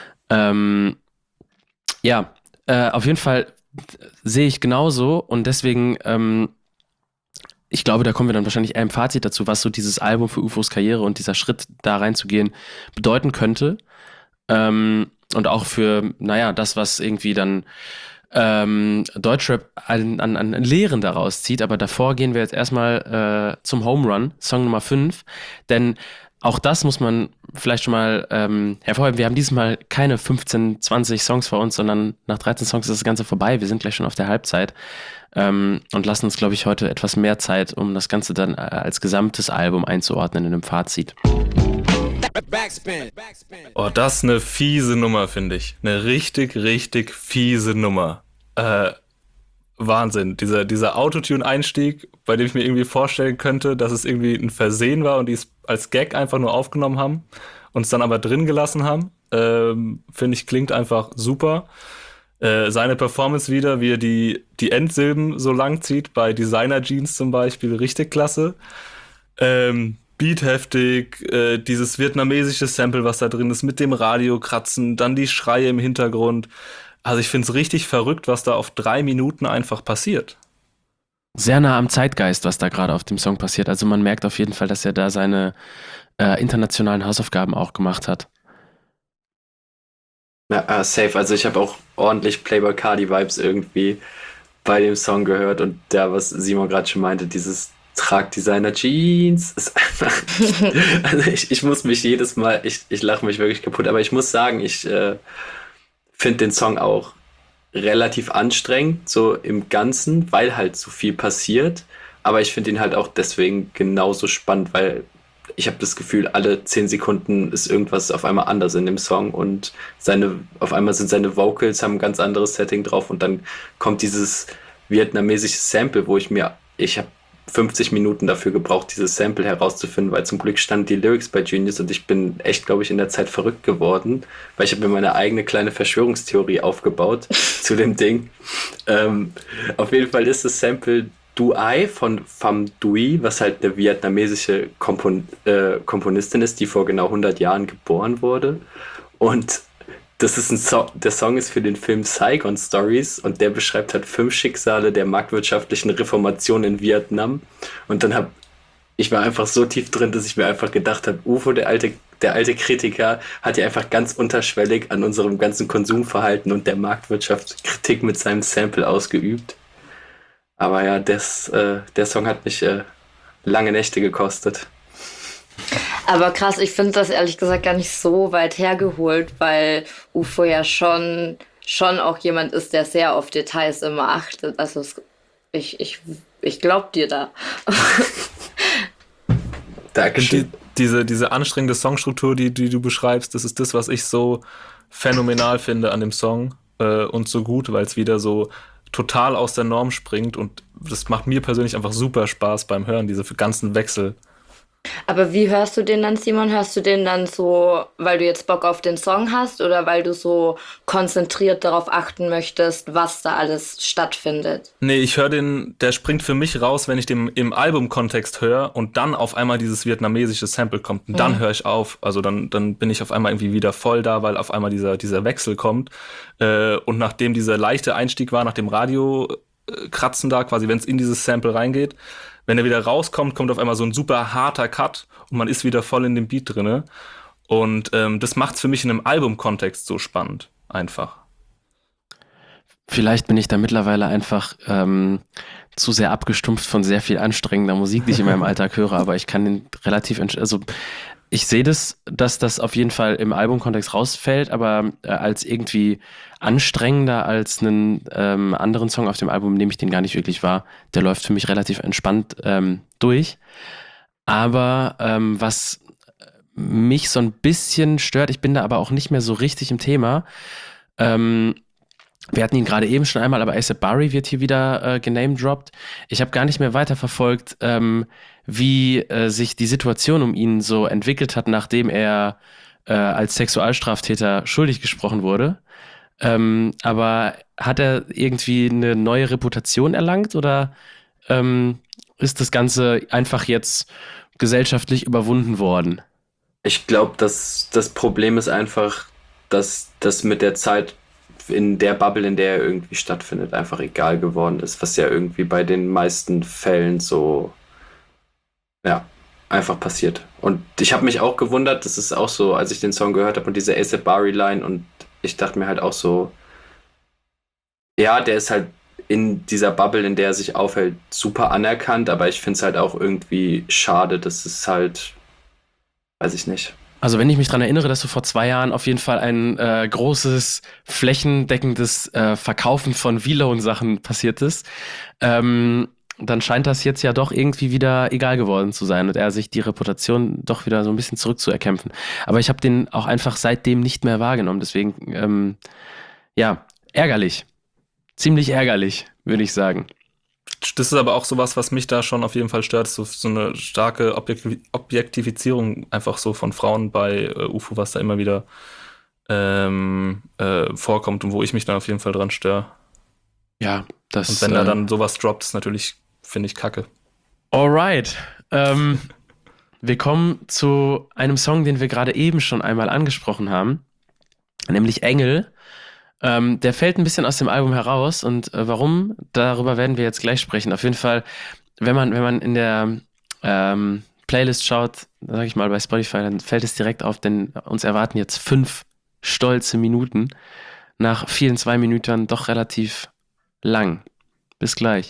Auf jeden Fall sehe ich genauso und deswegen, ich glaube, da kommen wir dann wahrscheinlich eher im Fazit dazu, was so dieses Album für UFOs Karriere und dieser Schritt da reinzugehen bedeuten könnte. Und auch für, das, was irgendwie dann Deutschrap an Lehren daraus zieht. Aber davor gehen wir jetzt erstmal zum Home Run, Song Nummer 5. Denn auch das muss man vielleicht schon mal hervorheben. Wir haben dieses Mal keine 15, 20 Songs vor uns, sondern nach 13 Songs ist das Ganze vorbei. Wir sind gleich schon auf der Halbzeit und lassen uns, glaube ich, heute etwas mehr Zeit, um das Ganze dann als gesamtes Album einzuordnen in einem Fazit. Oh, das ist eine fiese Nummer, finde ich. Eine richtig, richtig fiese Nummer. Wahnsinn. Dieser Autotune-Einstieg, bei dem ich mir irgendwie vorstellen könnte, dass es irgendwie ein Versehen war und die es als Gag einfach nur aufgenommen haben und es dann aber drin gelassen haben, finde ich, klingt einfach super. Seine Performance wieder, wie er die Endsilben so lang zieht, bei Designer Jeans zum Beispiel, richtig klasse. Beat heftig, dieses vietnamesische Sample, was da drin ist, mit dem Radiokratzen, dann die Schreie im Hintergrund. Also ich finde es richtig verrückt, was da auf 3 Minuten einfach passiert. Sehr nah am Zeitgeist, was da gerade auf dem Song passiert. Also man merkt auf jeden Fall, dass er da seine internationalen Hausaufgaben auch gemacht hat. Ja, safe. Also ich habe auch ordentlich Playboi Carti-Vibes irgendwie bei dem Song gehört und da, was Simon gerade schon meinte, dieses Trag Designer Jeans ist einfach, also ich muss mich jedes Mal, ich lache mich wirklich kaputt, aber ich muss sagen, ich finde den Song auch relativ anstrengend, so im Ganzen, weil halt so viel passiert, aber ich finde ihn halt auch deswegen genauso spannend, weil ich habe das Gefühl, alle 10 Sekunden ist irgendwas auf einmal anders in dem Song und auf einmal sind seine Vocals, haben ein ganz anderes Setting drauf und dann kommt dieses vietnamesische Sample, wo ich habe 50 Minuten dafür gebraucht, dieses Sample herauszufinden, weil zum Glück standen die Lyrics bei Genius und ich bin echt, glaube ich, in der Zeit verrückt geworden, weil ich habe mir meine eigene kleine Verschwörungstheorie aufgebaut zu dem Ding. Auf jeden Fall ist das Sample Du Ai von Pham Duy, was halt eine vietnamesische Komponistin ist, die vor genau 100 Jahren geboren wurde. Und das ist der Song ist für den Film Saigon Stories und der beschreibt halt 5 Schicksale der marktwirtschaftlichen Reformation in Vietnam. Und ich war einfach so tief drin, dass ich mir einfach gedacht habe, UFO, der alte Kritiker, hat ja einfach ganz unterschwellig an unserem ganzen Konsumverhalten und der Marktwirtschaft Kritik mit seinem Sample ausgeübt. Aber ja, der Song hat mich lange Nächte gekostet. Aber krass, ich finde das ehrlich gesagt gar nicht so weit hergeholt, weil UFO ja schon auch jemand ist, der sehr auf Details immer achtet. Also ich glaub dir da. Dankeschön. Diese anstrengende Songstruktur, die du beschreibst, das ist das, was ich so phänomenal finde an dem Song und so gut, weil es wieder so total aus der Norm springt und das macht mir persönlich einfach super Spaß beim Hören, diese ganzen Wechsel. Aber wie hörst du den dann, Simon? Hörst du den dann so, weil du jetzt Bock auf den Song hast oder weil du so konzentriert darauf achten möchtest, was da alles stattfindet? Nee, ich höre der springt für mich raus, wenn ich den im Albumkontext höre und dann auf einmal dieses vietnamesische Sample kommt. Und dann höre ich auf. Also dann bin ich auf einmal irgendwie wieder voll da, weil auf einmal dieser Wechsel kommt. Und nachdem dieser leichte Einstieg war, nach dem Radio-Kratzen da, quasi wenn es in dieses Sample reingeht, wenn er wieder rauskommt, kommt auf einmal so ein super harter Cut und man ist wieder voll in dem Beat drinne. Und das macht's für mich in einem Albumkontext so spannend, einfach. Vielleicht bin ich da mittlerweile einfach zu sehr abgestumpft von sehr viel anstrengender Musik, die ich in meinem Alltag höre, aber ich kann den relativ, also ich sehe das, dass das auf jeden Fall im Albumkontext rausfällt, aber als irgendwie anstrengender als einen anderen Song auf dem Album nehme ich den gar nicht wirklich wahr. Der läuft für mich relativ entspannt durch. Aber was mich so ein bisschen stört, ich bin da aber auch nicht mehr so richtig im Thema. Wir hatten ihn gerade eben schon einmal, aber A$AP Bari wird hier wieder genamedroppt. Ich habe gar nicht mehr weiterverfolgt, wie sich die Situation um ihn so entwickelt hat, nachdem er als Sexualstraftäter schuldig gesprochen wurde. Aber hat er irgendwie eine neue Reputation erlangt oder ist das Ganze einfach jetzt gesellschaftlich überwunden worden? Ich glaube, dass das Problem ist einfach, dass das mit der Zeit in der Bubble, in der er irgendwie stattfindet, einfach egal geworden ist, was ja irgendwie bei den meisten Fällen so, ja, einfach passiert. Und ich habe mich auch gewundert, das ist auch so, als ich den Song gehört habe und diese A$AP Bari-Line und ich dachte mir halt auch so, ja, der ist halt in dieser Bubble, in der er sich aufhält, super anerkannt, aber ich finde es halt auch irgendwie schade, dass es halt, weiß ich nicht. Also wenn ich mich daran erinnere, dass so vor 2 Jahren auf jeden Fall ein großes, flächendeckendes Verkaufen von V-Loan-Sachen passiert ist, dann scheint das jetzt ja doch irgendwie wieder egal geworden zu sein und er sich die Reputation doch wieder so ein bisschen zurückzuerkämpfen. Aber ich habe den auch einfach seitdem nicht mehr wahrgenommen, deswegen, ja, ärgerlich. Ziemlich ärgerlich, würde ich sagen. Das ist aber auch sowas, was mich da schon auf jeden Fall stört, so eine starke Objektifizierung einfach so von Frauen bei UFO, was da immer wieder vorkommt und wo ich mich dann auf jeden Fall dran störe. Ja, das... Und wenn da dann sowas droppt, ist natürlich, finde ich, kacke. Alright. Wir kommen zu einem Song, den wir gerade eben schon einmal angesprochen haben, nämlich Engel. Der fällt ein bisschen aus dem Album heraus und warum, darüber werden wir jetzt gleich sprechen. Auf jeden Fall, wenn man in der Playlist schaut, sag ich mal bei Spotify, dann fällt es direkt auf, denn uns erwarten jetzt 5 stolze Minuten. Nach vielen 2 Minuten doch relativ lang. Bis gleich.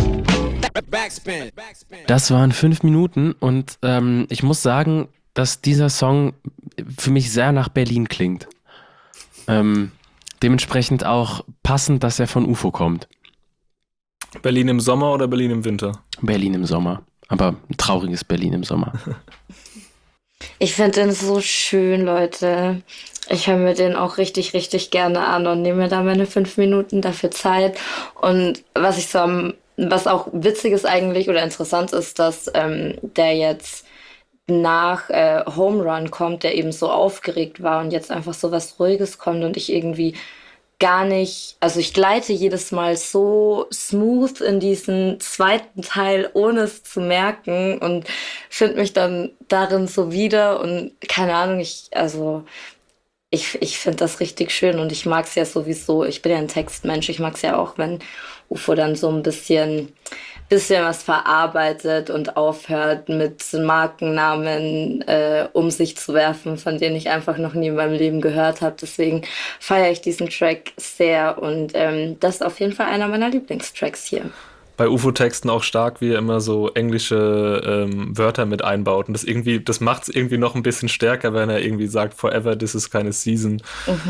Das waren 5 Minuten und ich muss sagen, dass dieser Song für mich sehr nach Berlin klingt. Dementsprechend auch passend, dass er von UFO kommt. Berlin im Sommer oder Berlin im Winter? Berlin im Sommer. Aber ein trauriges Berlin im Sommer. Ich finde den so schön, Leute. Ich höre mir den auch richtig, richtig gerne an und nehme mir da meine 5 Minuten dafür Zeit. Und was auch witzig ist eigentlich oder interessant ist, dass der jetzt nach Home Run kommt, der eben so aufgeregt war und jetzt einfach so was Ruhiges kommt und ich irgendwie gar nicht, also ich gleite jedes Mal so smooth in diesen zweiten Teil, ohne es zu merken und finde mich dann darin so wieder und keine Ahnung, Ich finde das richtig schön und ich mag es ja sowieso. Ich bin ja ein Textmensch. Ich mag es ja auch, wenn UFO dann so ein bisschen was verarbeitet und aufhört, mit Markennamen um sich zu werfen, von denen ich einfach noch nie in meinem Leben gehört habe. Deswegen feiere ich diesen Track sehr und das ist auf jeden Fall einer meiner Lieblingstracks hier. Bei UFO-Texten auch stark, wie er immer so englische Wörter mit einbaut. Und das macht es irgendwie noch ein bisschen stärker, wenn er irgendwie sagt, Forever, this is keine Season.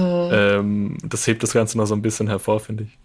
Das hebt das Ganze noch so ein bisschen hervor, finde ich.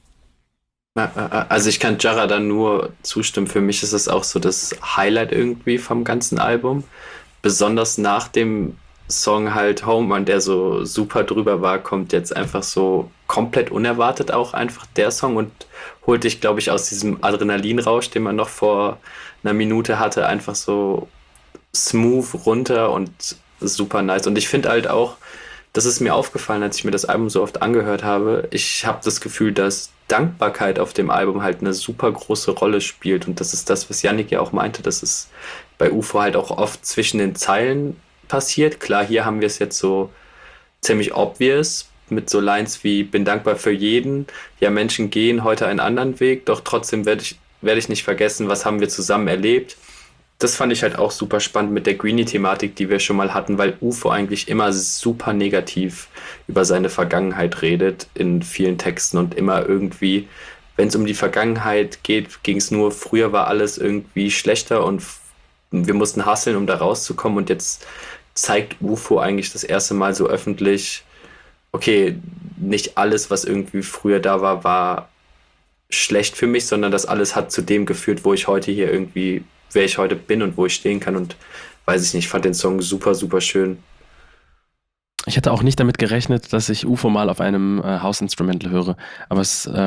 Also ich kann Jara da nur zustimmen. Für mich ist es auch so das Highlight irgendwie vom ganzen Album. Besonders nach dem Song halt Home Run, der so super drüber war, kommt jetzt einfach so komplett unerwartet auch einfach der Song und holt dich, glaube ich, aus diesem Adrenalinrausch, den man noch vor einer Minute hatte, einfach so smooth runter und super nice. Und ich finde halt auch, das ist mir aufgefallen, als ich mir das Album so oft angehört habe, ich habe das Gefühl, dass Dankbarkeit auf dem Album halt eine super große Rolle spielt. Und das ist das, was Yannick ja auch meinte, dass es bei UFO halt auch oft zwischen den Zeilen passiert. Klar, hier haben wir es jetzt so ziemlich obvious mit so Lines wie bin dankbar für jeden. Ja, Menschen gehen heute einen anderen Weg, doch trotzdem werde ich nicht vergessen, was haben wir zusammen erlebt. Das fand ich halt auch super spannend mit der Greenie-Thematik, die wir schon mal hatten, weil UFO eigentlich immer super negativ über seine Vergangenheit redet in vielen Texten und immer irgendwie, wenn es um die Vergangenheit geht, ging es nur, früher war alles irgendwie schlechter und wir mussten hustlen, um da rauszukommen und jetzt zeigt UFO eigentlich das erste Mal so öffentlich, okay, nicht alles, was irgendwie früher da war, war schlecht für mich, sondern das alles hat zu dem geführt, wo ich heute hier irgendwie, wer ich heute bin und wo ich stehen kann und weiß ich nicht, fand den Song super, super schön. Ich hätte auch nicht damit gerechnet, dass ich UFO mal auf einem House-Instrumental höre, aber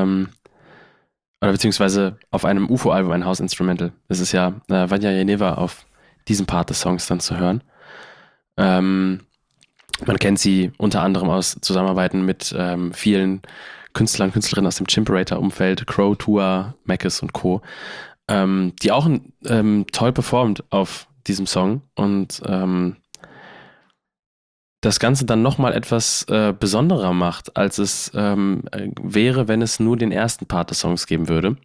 oder beziehungsweise auf einem UFO-Album ein House-Instrumental. Es ist ja Vanya Geneva auf diesem Part des Songs dann zu hören. Man kennt sie unter anderem aus Zusammenarbeiten mit vielen Künstlern, Künstlerinnen aus dem Chimperator-Umfeld, Crow, Tua, Mackes und Co., die auch toll performt auf diesem Song und das Ganze dann nochmal etwas besonderer macht, als es wäre, wenn es nur den ersten Part des Songs geben würde.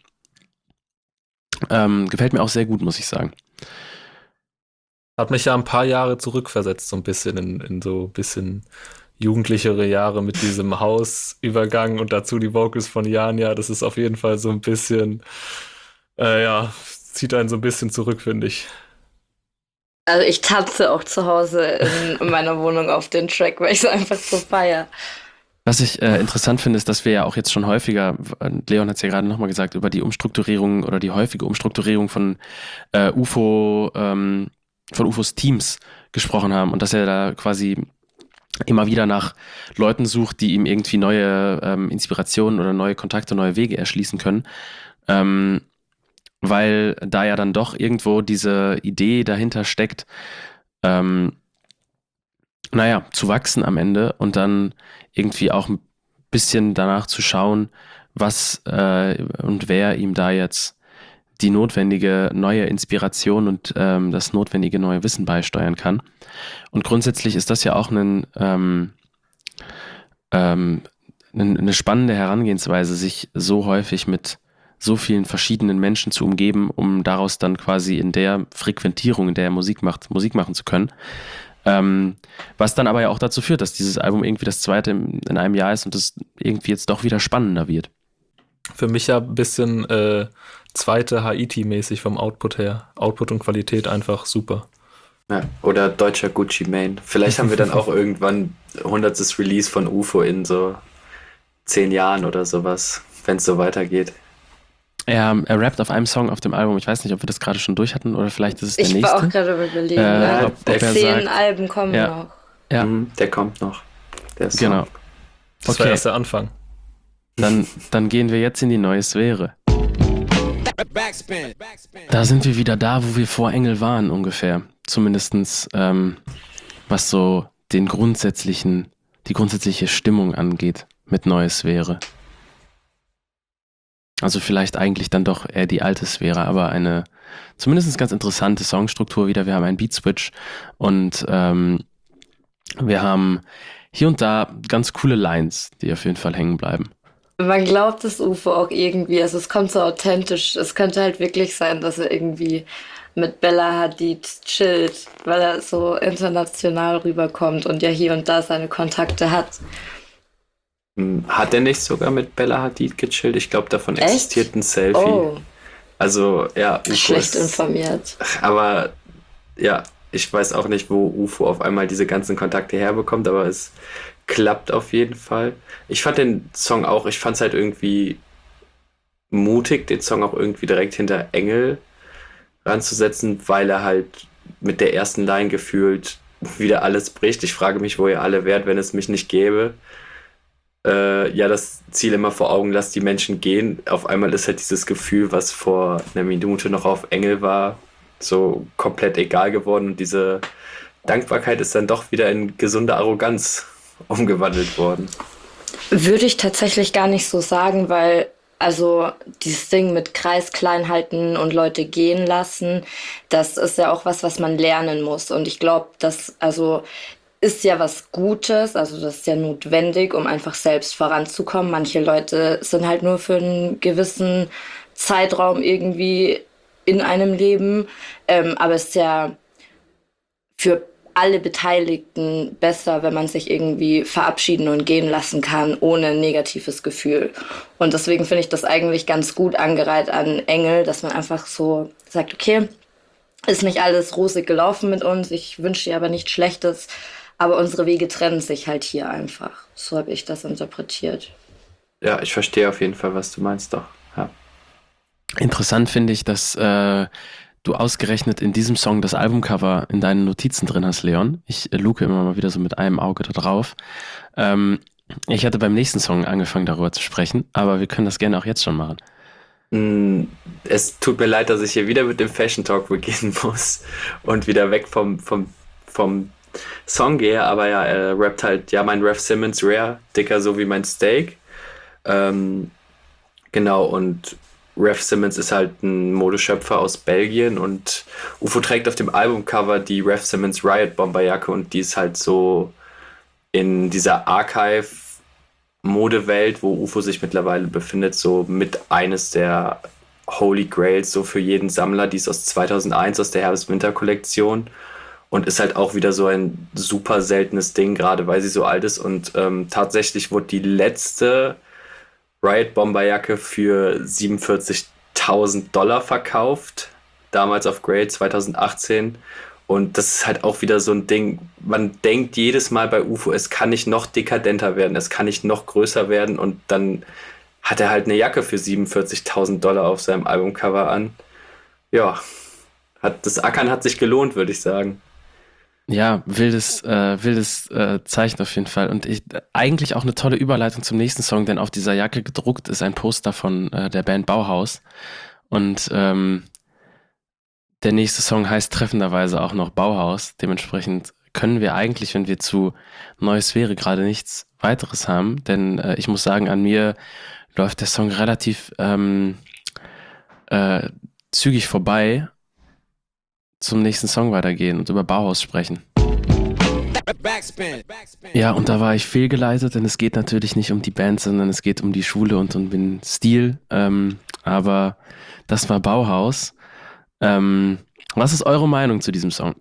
Gefällt mir auch sehr gut, muss ich sagen. Hat mich ja ein paar Jahre zurückversetzt, so ein bisschen in so ein bisschen jugendlichere Jahre mit diesem Hausübergang und dazu die Vocals von Janja. Das ist auf jeden Fall so ein bisschen, zieht einen so ein bisschen zurück, finde ich. Also ich tanze auch zu Hause in meiner Wohnung auf den Track, weil ich es einfach so feiere. Was ich interessant finde, ist, dass wir ja auch jetzt schon häufiger, Leon hat es ja gerade nochmal gesagt, über die Umstrukturierung oder die häufige Umstrukturierung von von UFOs Teams gesprochen haben und dass er da quasi immer wieder nach Leuten sucht, die ihm irgendwie neue Inspirationen oder neue Kontakte, neue Wege erschließen können. Weil da ja dann doch irgendwo diese Idee dahinter steckt, zu wachsen am Ende und dann irgendwie auch ein bisschen danach zu schauen, was und wer ihm da jetzt die notwendige neue Inspiration und das notwendige neue Wissen beisteuern kann. Und grundsätzlich ist das ja auch eine spannende Herangehensweise, sich so häufig mit so vielen verschiedenen Menschen zu umgeben, um daraus dann quasi in der Frequentierung, in der er Musik machen zu können. Was dann aber ja auch dazu führt, dass dieses Album irgendwie das zweite in einem Jahr ist und es irgendwie jetzt doch wieder spannender wird. Für mich ja ein bisschen zweite Haiti-mäßig vom Output her. Output und Qualität einfach super. Ja, oder deutscher Gucci Mane. Vielleicht haben wir dann auch irgendwann 100. Release von UFO in so 10 Jahren oder sowas, wenn es so weitergeht. Er rappt auf einem Song auf dem Album. Ich weiß nicht, ob wir das gerade schon durch hatten oder vielleicht ist es der nächste. Ich war auch gerade überlegen. Ob er 10 sagt, Alben kommen noch. Ja. Der kommt noch. Der Song. Genau. Das war erst der Anfang. Dann gehen wir jetzt in die neue Sphäre. Da sind wir wieder da, wo wir vor Engel waren ungefähr. Zumindestens was so die grundsätzliche Stimmung angeht mit neue Sphäre. Also vielleicht eigentlich dann doch eher die alte Sphäre, aber eine zumindest ganz interessante Songstruktur wieder. Wir haben einen Beat-Switch und wir haben hier und da ganz coole Lines, die auf jeden Fall hängen bleiben. Man glaubt es UFO auch irgendwie, also es kommt so authentisch. Es könnte halt wirklich sein, dass er irgendwie mit Bella Hadid chillt, weil er so international rüberkommt und ja hier und da seine Kontakte hat. Hat er nicht sogar mit Bella Hadid gechillt? Ich glaube, davon Echt? existiert ein Selfie. Oh, Also, ja, UFO schlecht ist, informiert. aber ja, ich weiß auch nicht, wo UFO auf einmal diese ganzen Kontakte herbekommt, aber es klappt auf jeden Fall. Ich fand den Song auch, ich fand es halt irgendwie mutig, den Song auch irgendwie direkt hinter Engel ranzusetzen, weil er halt mit der ersten Line gefühlt wieder alles bricht. Ich frage mich, wo ihr alle wärt, wenn es mich nicht gäbe. Ja, das Ziel immer vor Augen, lasst die Menschen gehen. Auf einmal ist halt dieses Gefühl, was vor einer Minute noch auf Engel war, so komplett egal geworden. Und diese Dankbarkeit ist dann doch wieder in gesunde Arroganz umgewandelt worden. Würde ich tatsächlich gar nicht so sagen, weil also dieses Ding mit Kreis klein halten und Leute gehen lassen, das ist ja auch was man lernen muss. Und ich glaube, das also ist ja was Gutes, also das ist ja notwendig, um einfach selbst voranzukommen. Manche Leute sind halt nur für einen gewissen Zeitraum irgendwie in einem Leben, aber es ist ja für alle Beteiligten besser, wenn man sich irgendwie verabschieden und gehen lassen kann, ohne ein negatives Gefühl. Und deswegen finde ich das eigentlich ganz gut angereiht an Engel, dass man einfach so sagt, okay, ist nicht alles rosig gelaufen mit uns, ich wünsche dir aber nichts Schlechtes, aber unsere Wege trennen sich halt hier einfach. So habe ich das interpretiert. Ja, ich verstehe auf jeden Fall, was du meinst, doch. Ja. Interessant finde ich, dass du ausgerechnet in diesem Song das Albumcover in deinen Notizen drin hast, Leon. Ich luke immer mal wieder so mit einem Auge da drauf. Ich hatte beim nächsten Song angefangen, darüber zu sprechen, aber wir können das gerne auch jetzt schon machen. Es tut mir leid, dass ich hier wieder mit dem Fashion Talk beginnen muss und wieder weg vom Song gehe, aber ja, er rappt halt, ja, mein Raf Simons Rare, dicker so wie mein Steak. Genau, und Raf Simons ist halt ein Modeschöpfer aus Belgien und UFO trägt auf dem Albumcover die Raf Simons Riot Bomberjacke und die ist halt so in dieser Archive-Modewelt, wo UFO sich mittlerweile befindet, so mit eines der Holy Grails, so für jeden Sammler. Die ist aus 2001, aus der Herbst-Winter-Kollektion und ist halt auch wieder so ein super seltenes Ding, gerade weil sie so alt ist und tatsächlich wurde die letzte Riot Bomberjacke für $47.000 verkauft, damals auf Grade 2018. Und das ist halt auch wieder so ein Ding, man denkt jedes Mal bei UFO, es kann nicht noch dekadenter werden, es kann nicht noch größer werden und dann hat er halt eine Jacke für $47.000 auf seinem Albumcover an. Ja, das Ackern hat sich gelohnt, würde ich sagen. Ja, wildes Zeichen auf jeden Fall. Und eigentlich auch eine tolle Überleitung zum nächsten Song, denn auf dieser Jacke gedruckt ist ein Poster von der Band Bauhaus. Und der nächste Song heißt treffenderweise auch noch Bauhaus. Dementsprechend können wir eigentlich, wenn wir zu Neue Sphäre gerade nichts weiteres haben, denn ich muss sagen, an mir läuft der Song relativ zügig vorbei, zum nächsten Song weitergehen und über Bauhaus sprechen. Ja, und da war ich fehlgeleitet, denn es geht natürlich nicht um die Band, sondern es geht um die Schule und um den Stil. Aber das war Bauhaus. Was ist eure Meinung zu diesem Song?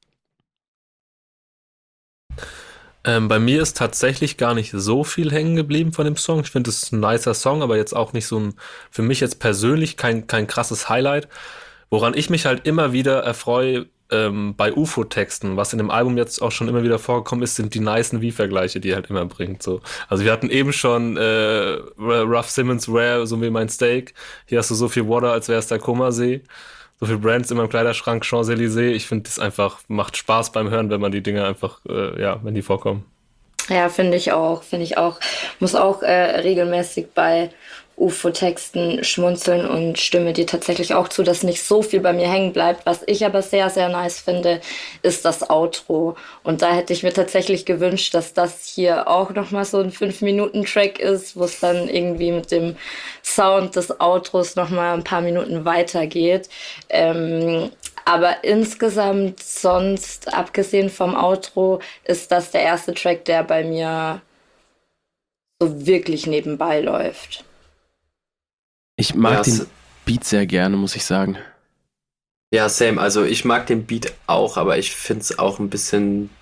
Bei mir ist tatsächlich gar nicht so viel hängen geblieben von dem Song. Ich finde, es ist ein nicer Song, aber jetzt auch nicht so ein, für mich jetzt persönlich kein krasses Highlight. Woran ich mich halt immer wieder erfreue bei UFO-Texten, was in dem Album jetzt auch schon immer wieder vorgekommen ist, sind die nicen Wie-Vergleiche, die er halt immer bringt. So. Also wir hatten eben schon Raf Simons Rare, so wie mein Steak. Hier hast du so viel Water, als wäre es der Kummersee. So viel Brands in meinem Kleiderschrank, Champs-Élysées. Ich finde, das einfach macht Spaß beim Hören, wenn man die Dinge einfach, wenn die vorkommen. Ja, finde ich auch. Muss auch regelmäßig bei UFO-Texten schmunzeln und stimme dir tatsächlich auch zu, dass nicht so viel bei mir hängen bleibt. Was ich aber sehr, sehr nice finde, ist das Outro. Und da hätte ich mir tatsächlich gewünscht, dass das hier auch nochmal so ein 5-Minuten-Track ist, wo es dann irgendwie mit dem Sound des Outros nochmal ein paar Minuten weitergeht. Aber insgesamt sonst, abgesehen vom Outro, ist das der erste Track, der bei mir so wirklich nebenbei läuft. Ich mag Ja, den Beat sehr gerne, muss ich sagen. Ja, same. Also ich mag den Beat auch, aber ich finde es auch ein bisschen.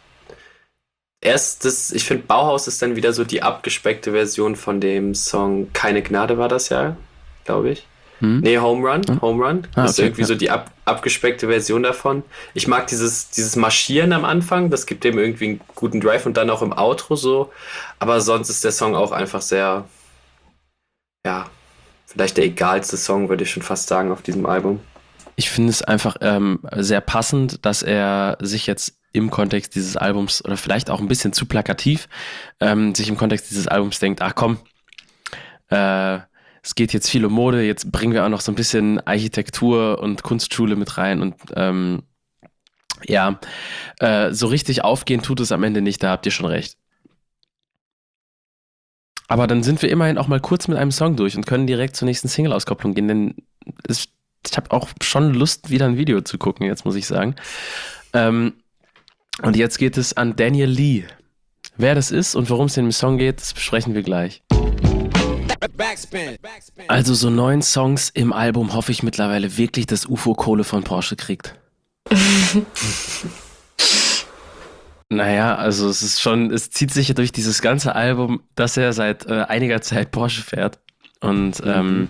Ich finde Bauhaus ist dann wieder so die abgespeckte Version von dem Song Keine Gnade war das ja, glaube ich. Nee, Home Run. Home Run. Das ist okay, irgendwie so die abgespeckte Version davon. Ich mag dieses Marschieren am Anfang, das gibt dem irgendwie einen guten Drive und dann auch im Outro so. Aber sonst ist der Song auch einfach sehr, ja, vielleicht der egalste Song, würde ich schon fast sagen, auf diesem Album. Ich finde es einfach sehr passend, dass er sich jetzt im Kontext dieses Albums, oder vielleicht auch ein bisschen zu plakativ, sich im Kontext dieses Albums denkt, ach komm, es geht jetzt viel um Mode, jetzt bringen wir auch noch so ein bisschen Architektur und Kunstschule mit rein und so richtig aufgehen tut es am Ende nicht, da habt ihr schon recht. Aber dann sind wir immerhin auch mal kurz mit einem Song durch und können direkt zur nächsten Single-Auskopplung gehen, denn ich habe auch schon Lust, wieder ein Video zu gucken, jetzt muss ich sagen. Und jetzt geht es an Daniel Lee. Wer das ist und worum es in dem Song geht, das besprechen wir gleich. Also so 9 Songs im Album hoffe ich mittlerweile wirklich, dass UFO Kohle von Porsche kriegt. Naja, also es zieht sich durch dieses ganze Album, dass er seit einiger Zeit Porsche fährt. Und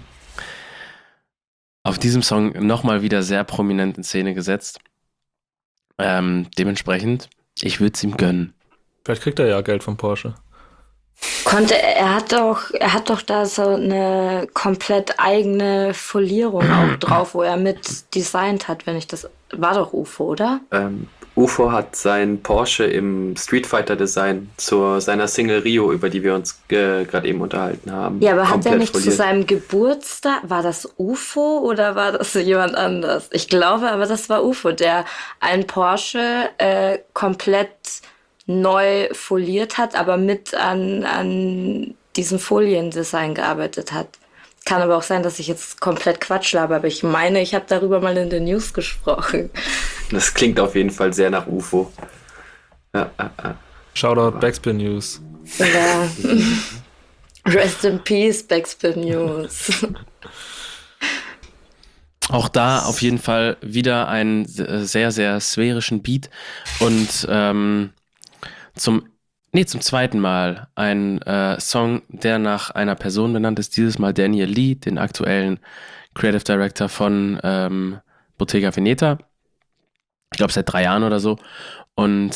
auf diesem Song nochmal wieder sehr prominent in Szene gesetzt. Dementsprechend, ich würde es ihm gönnen. Vielleicht kriegt er ja Geld von Porsche. Er hat doch da so eine komplett eigene Folierung auch drauf, wo er mit designt hat, war doch UFO, oder? UFO hat sein Porsche im Street Fighter Design zu seiner Single Rio, über die wir uns gerade eben unterhalten haben. Ja, aber hat er nicht foliert. zu seinem Geburtstag, war das UFO oder war das jemand anders? Ich glaube aber, das war UFO, der einen Porsche komplett neu foliert hat, aber mit an diesem Foliendesign gearbeitet hat. Kann aber auch sein, dass ich jetzt komplett Quatsch laber, aber ich meine, ich habe darüber mal in den News gesprochen. Das klingt auf jeden Fall sehr nach UFO. Shoutout Backspin News. Ja. Rest in Peace, Backspin News. Auch da auf jeden Fall wieder einen sehr, sehr sphärischen Beat und zum zweiten Mal ein Song, der nach einer Person benannt ist, dieses Mal Daniel Lee, den aktuellen Creative Director von Bottega Veneta. Ich glaube seit 3 Jahren oder so. Und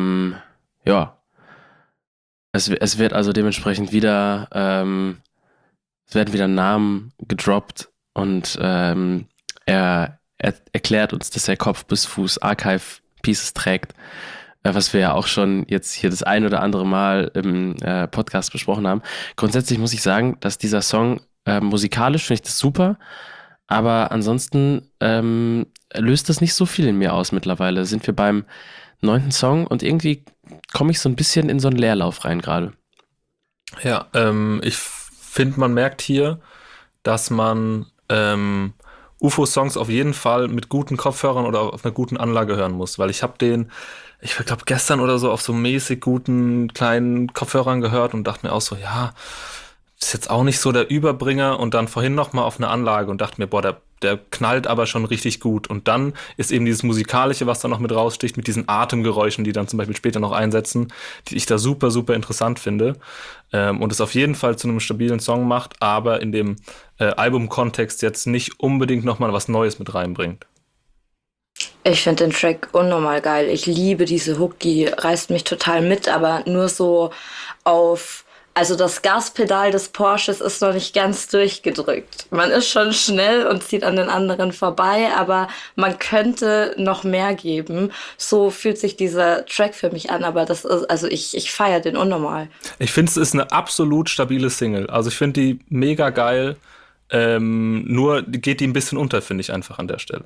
es wird also dementsprechend wieder, es werden wieder Namen gedroppt und er erklärt uns, dass er Kopf bis Fuß Archive-Pieces trägt, was wir ja auch schon jetzt hier das ein oder andere Mal im Podcast besprochen haben. Grundsätzlich muss ich sagen, dass dieser Song musikalisch finde ich das super, aber ansonsten löst das nicht so viel in mir aus mittlerweile. Sind wir beim 9. Song und irgendwie komme ich so ein bisschen in so einen Leerlauf rein gerade. Ja, ich finde, man merkt hier, dass man UFO-Songs auf jeden Fall mit guten Kopfhörern oder auf einer guten Anlage hören muss, weil ich glaube gestern oder so auf so mäßig guten kleinen Kopfhörern gehört und dachte mir auch so, ja, ist jetzt auch nicht so der Überbringer und dann vorhin nochmal auf eine Anlage und dachte mir, boah, der knallt aber schon richtig gut und dann ist eben dieses Musikalische, was da noch mit raussticht, mit diesen Atemgeräuschen, die dann zum Beispiel später noch einsetzen, die ich da super, super interessant finde und es auf jeden Fall zu einem stabilen Song macht, aber in dem Albumkontext jetzt nicht unbedingt nochmal was Neues mit reinbringt. Ich finde den Track unnormal geil. Ich liebe diese Hook, die reißt mich total mit, aber nur so also das Gaspedal des Porsches ist noch nicht ganz durchgedrückt. Man ist schon schnell und zieht an den anderen vorbei, aber man könnte noch mehr geben. So fühlt sich dieser Track für mich an, aber ich feiere den unnormal. Ich finde, es ist eine absolut stabile Single. Also ich finde die mega geil, nur geht die ein bisschen unter, finde ich einfach an der Stelle.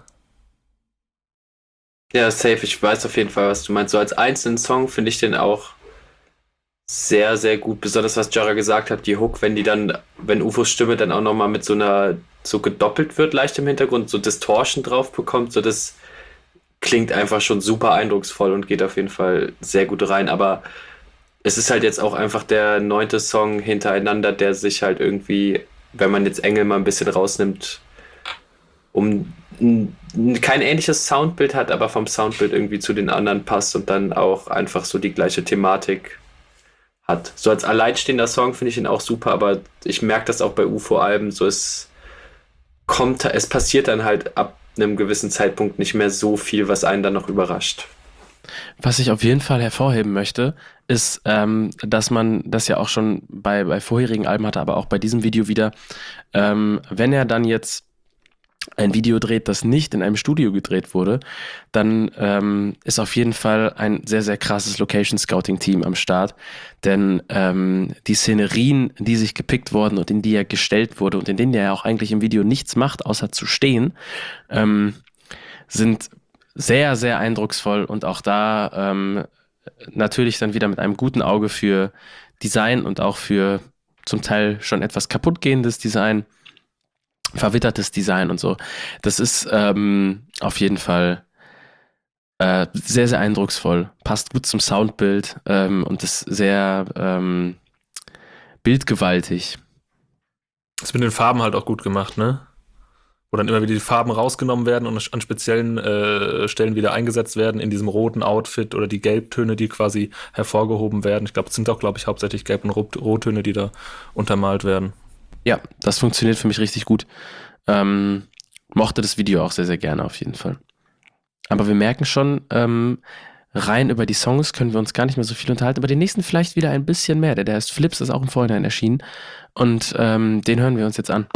Ja, safe. Ich weiß auf jeden Fall, was du meinst. So als einzelnen Song finde ich den auch sehr, sehr gut. Besonders was Jara gesagt hat, die Hook, wenn UFOs Stimme dann auch nochmal mit so gedoppelt wird, leicht im Hintergrund, so Distortion drauf bekommt, so das klingt einfach schon super eindrucksvoll und geht auf jeden Fall sehr gut rein, aber es ist halt jetzt auch einfach der 9. Song hintereinander, der sich halt irgendwie, wenn man jetzt Engel mal ein bisschen rausnimmt, kein ähnliches Soundbild hat, aber vom Soundbild irgendwie zu den anderen passt und dann auch einfach so die gleiche Thematik hat. So als alleinstehender Song finde ich ihn auch super, aber ich merke das auch bei UFO-Alben, so es passiert dann halt ab einem gewissen Zeitpunkt nicht mehr so viel, was einen dann noch überrascht. Was ich auf jeden Fall hervorheben möchte, ist, dass man das ja auch schon bei vorherigen Alben hatte, aber auch bei diesem Video wieder, wenn er dann jetzt ein Video dreht, das nicht in einem Studio gedreht wurde, dann ist auf jeden Fall ein sehr, sehr krasses Location-Scouting-Team am Start. Denn die Szenerien, die sich gepickt wurden und in die er gestellt wurde und in denen er auch eigentlich im Video nichts macht, außer zu stehen, sind sehr, sehr eindrucksvoll und auch da natürlich dann wieder mit einem guten Auge für Design und auch für zum Teil schon etwas kaputtgehendes Design, verwittertes Design und so. Das ist auf jeden Fall sehr, sehr eindrucksvoll. Passt gut zum Soundbild und ist sehr bildgewaltig. Das mit den Farben halt auch gut gemacht, ne? Wo dann immer wieder die Farben rausgenommen werden und an speziellen Stellen wieder eingesetzt werden in diesem roten Outfit oder die Gelbtöne, die quasi hervorgehoben werden. Ich glaube, es sind auch, hauptsächlich Gelb- und Rottöne, die da untermalt werden. Ja, das funktioniert für mich richtig gut. Mochte das Video auch sehr, sehr gerne auf jeden Fall. Aber wir merken schon, rein über die Songs können wir uns gar nicht mehr so viel unterhalten. Über den nächsten vielleicht wieder ein bisschen mehr. Der heißt Flips, ist auch im Vorhinein erschienen. Und den hören wir uns jetzt an.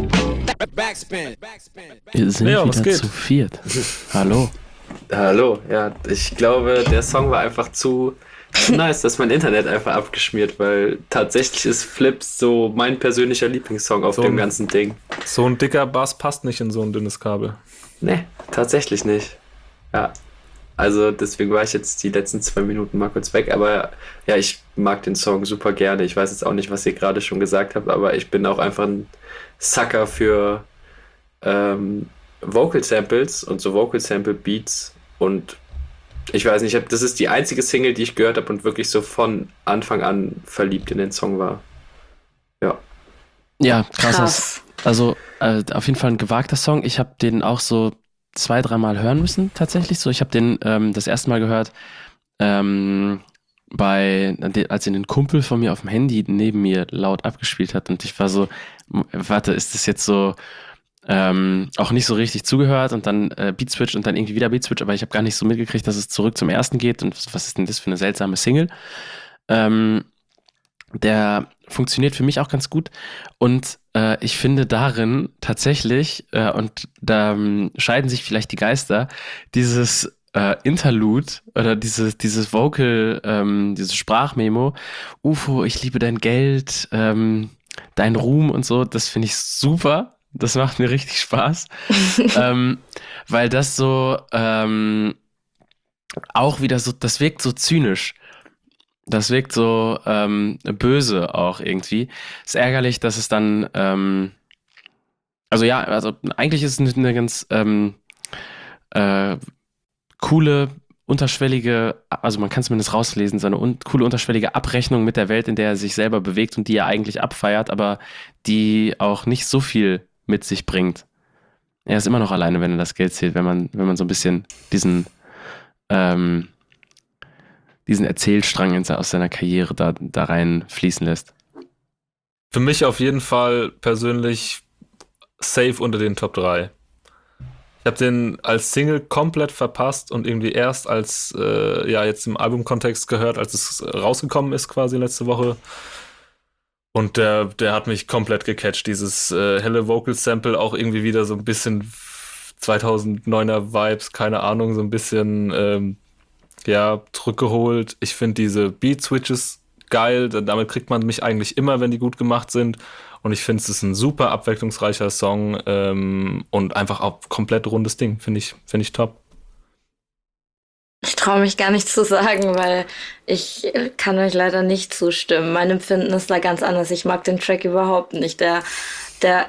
Wir sind wieder zu viert. Hallo. Hallo, ja, ich glaube, der Song war einfach zu nice, dass mein Internet einfach abgeschmiert, weil tatsächlich ist Flips so mein persönlicher Lieblingssong auf dem ganzen Ding. So ein dicker Bass passt nicht in so ein dünnes Kabel. Nee, tatsächlich nicht. Ja, also deswegen war ich jetzt die letzten 2 Minuten mal kurz weg, aber ja, ich mag den Song super gerne. Ich weiß jetzt auch nicht, was ihr gerade schon gesagt habt, aber ich bin auch einfach ein Sucker für Vocal Samples und so Vocal Sample Beats und ich weiß nicht, das ist die einzige Single, die ich gehört habe und wirklich so von Anfang an verliebt in den Song war. Ja. Ja, krass. Also auf jeden Fall ein gewagter Song. Ich habe den auch so 2-3 Mal hören müssen, tatsächlich. So, ich habe den das erste Mal gehört, als ihn ein Kumpel von mir auf dem Handy neben mir laut abgespielt hat und ich war so, warte, ist das jetzt so auch nicht so richtig zugehört und dann Beat Switch und dann irgendwie wieder Beat Switch, aber ich habe gar nicht so mitgekriegt, dass es zurück zum ersten geht und was ist denn das für eine seltsame Single? Der funktioniert für mich auch ganz gut und ich finde darin tatsächlich, und da scheiden sich vielleicht die Geister, dieses Interlude oder dieses Vocal, dieses Sprachmemo, UFO, ich liebe dein Geld, dein Ruhm und so, das finde ich super. Das macht mir richtig Spaß, weil das so auch wieder so, das wirkt so zynisch. Das wirkt so böse auch irgendwie. Ist ärgerlich, dass es dann, also eigentlich ist es eine ganz coole, unterschwellige, also man kann zumindest rauslesen, so eine coole, unterschwellige Abrechnung mit der Welt, in der er sich selber bewegt und die er eigentlich abfeiert, aber die auch nicht so viel mit sich bringt. Er ist immer noch alleine, wenn er das Geld zählt, wenn man so ein bisschen diesen Erzählstrang aus seiner Karriere da rein fließen lässt. Für mich auf jeden Fall persönlich safe unter den Top 3. Ich habe den als Single komplett verpasst und irgendwie erst als, jetzt im Albumkontext gehört, als es rausgekommen ist quasi letzte Woche. Und der hat mich komplett gecatcht. Dieses helle Vocal Sample auch irgendwie wieder so ein bisschen 2009er Vibes, keine Ahnung, so ein bisschen zurückgeholt. Ich finde diese Beat Switches geil. Damit kriegt man mich eigentlich immer, wenn die gut gemacht sind. Und ich finde, es ist ein super abwechslungsreicher Song und einfach auch komplett rundes Ding. Finde ich top. Ich traue mich gar nicht zu sagen, weil ich kann euch leider nicht zustimmen. Mein Empfinden ist da ganz anders. Ich mag den Track überhaupt nicht. Der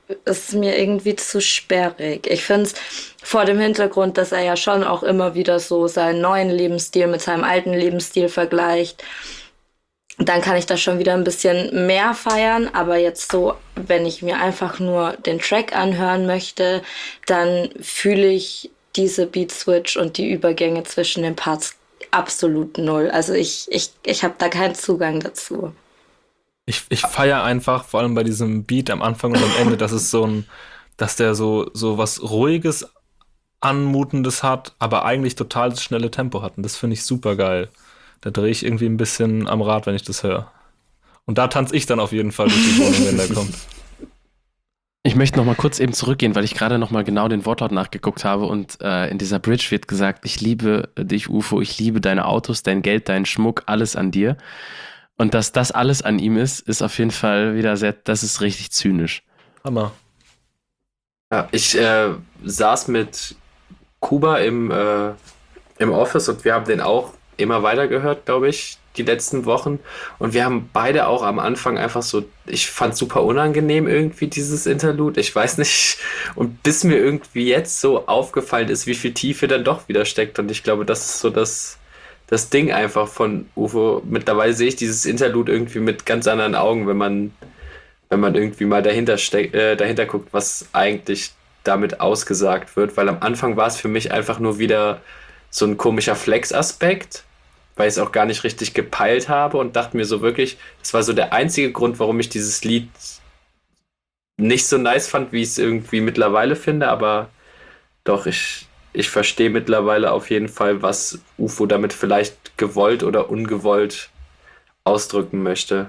ist mir irgendwie zu sperrig. Ich finde es vor dem Hintergrund, dass er ja schon auch immer wieder so seinen neuen Lebensstil mit seinem alten Lebensstil vergleicht. Dann kann ich das schon wieder ein bisschen mehr feiern, aber jetzt so, wenn ich mir einfach nur den Track anhören möchte, dann fühle ich diese Beat-Switch und die Übergänge zwischen den Parts absolut null. Also ich habe da keinen Zugang dazu. Ich feiere einfach, vor allem bei diesem Beat am Anfang und am Ende, dass es dass der so was Ruhiges, Anmutendes hat, aber eigentlich total das schnelle Tempo hat. Und das finde ich super geil. Da drehe ich irgendwie ein bisschen am Rad, wenn ich das höre. Und da tanze ich dann auf jeden Fall durch die Wohnung, wenn der kommt. Ich möchte noch mal kurz eben zurückgehen, weil ich gerade noch mal genau den Wortlaut nachgeguckt habe und in dieser Bridge wird gesagt, ich liebe dich, UFO, ich liebe deine Autos, dein Geld, deinen Schmuck, alles an dir. Und dass das alles an ihm ist auf jeden Fall wieder das ist richtig zynisch. Hammer. Ja, ich saß mit Kuba im Office und wir haben den auch immer weiter gehört, glaube ich, die letzten Wochen. Und wir haben beide auch am Anfang einfach so, ich fand super unangenehm irgendwie dieses Interlude. Ich weiß nicht. Und bis mir irgendwie jetzt so aufgefallen ist, wie viel Tiefe dann doch wieder steckt. Und ich glaube, das ist so das Ding einfach von UFO. Mittlerweile sehe ich dieses Interlude irgendwie mit ganz anderen Augen, wenn man irgendwie mal dahinter guckt, was eigentlich damit ausgesagt wird. Weil am Anfang war es für mich einfach nur wieder so ein komischer Flex-Aspekt, weil ich es auch gar nicht richtig gepeilt habe und dachte mir so wirklich, das war so der einzige Grund, warum ich dieses Lied nicht so nice fand, wie ich es irgendwie mittlerweile finde, aber doch, ich verstehe mittlerweile auf jeden Fall, was UFO damit vielleicht gewollt oder ungewollt ausdrücken möchte.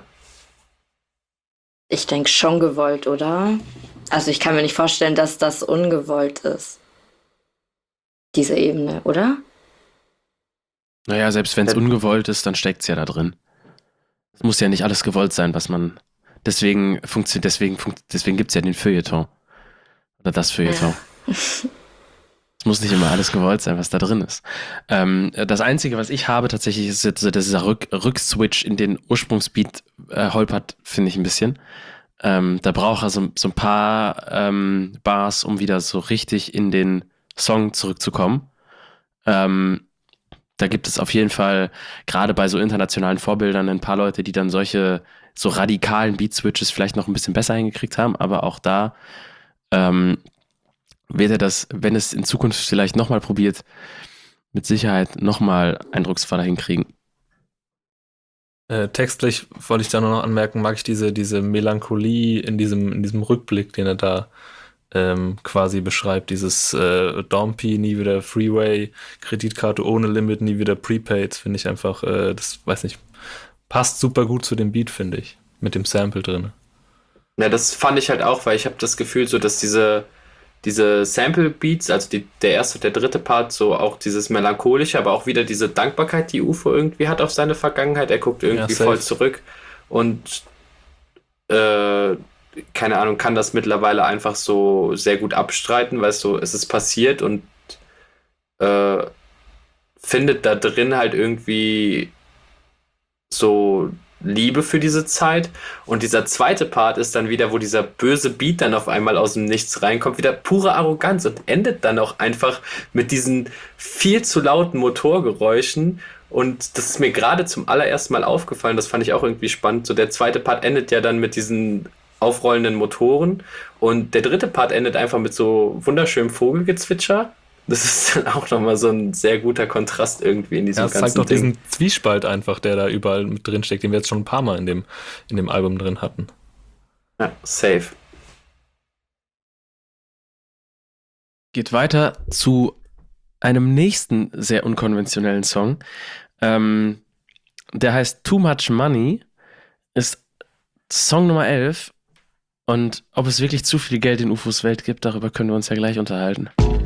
Ich denke schon gewollt, oder? Also ich kann mir nicht vorstellen, dass das ungewollt ist. Diese Ebene, oder? Naja, selbst wenn es ungewollt ist, dann steckt es ja da drin. Es muss ja nicht alles gewollt sein, was man. Deswegen gibt es ja den Feuilleton. Oder das Feuilleton. Ja. Es muss nicht immer alles gewollt sein, was da drin ist. Das Einzige, was ich habe tatsächlich, ist jetzt so dieser Rückswitch in den Ursprungsbeat holpert, finde ich ein bisschen. Da braucht er so ein paar Bars, um wieder so richtig in den Song zurückzukommen. Da gibt es auf jeden Fall, gerade bei so internationalen Vorbildern, ein paar Leute, die dann solche so radikalen Beat-Switches vielleicht noch ein bisschen besser hingekriegt haben, aber auch da wird er das, wenn es in Zukunft vielleicht nochmal probiert, mit Sicherheit nochmal eindrucksvoller hinkriegen. Textlich wollte ich da nur noch anmerken, mag ich diese Melancholie in diesem Rückblick, den er da quasi beschreibt, dieses Dompi, nie wieder Freeway, Kreditkarte ohne Limit, nie wieder Prepaid, finde ich einfach, das weiß nicht, passt super gut zu dem Beat, finde ich, mit dem Sample drin. Ja, das fand ich halt auch, weil ich habe das Gefühl, so dass diese Sample-Beats, also der erste und der dritte Part, so auch dieses Melancholische, aber auch wieder diese Dankbarkeit, die UFO irgendwie hat auf seine Vergangenheit. Er guckt irgendwie voll zurück und keine Ahnung, kann das mittlerweile einfach so sehr gut abstreiten, weil so, es ist passiert und findet da drin halt irgendwie so Liebe für diese Zeit. Und dieser zweite Part ist dann wieder, wo dieser böse Beat dann auf einmal aus dem Nichts reinkommt, wieder pure Arroganz und endet dann auch einfach mit diesen viel zu lauten Motorgeräuschen. Und das ist mir gerade zum allerersten Mal aufgefallen, das fand ich auch irgendwie spannend. So der zweite Part endet ja dann mit diesen aufrollenden Motoren und der dritte Part endet einfach mit so wunderschönem Vogelgezwitscher. Das ist dann auch nochmal so ein sehr guter Kontrast irgendwie in diesem ganzen Ding. Ja, es zeigt doch diesen Zwiespalt einfach, der da überall mit drin steckt, den wir jetzt schon ein paar Mal in dem Album drin hatten. Ja, safe. Geht weiter zu einem nächsten sehr unkonventionellen Song. Der heißt Too Much Money, ist Song Nummer 11 und ob es wirklich zu viel Geld in UFOs Welt gibt, darüber können wir uns ja gleich unterhalten.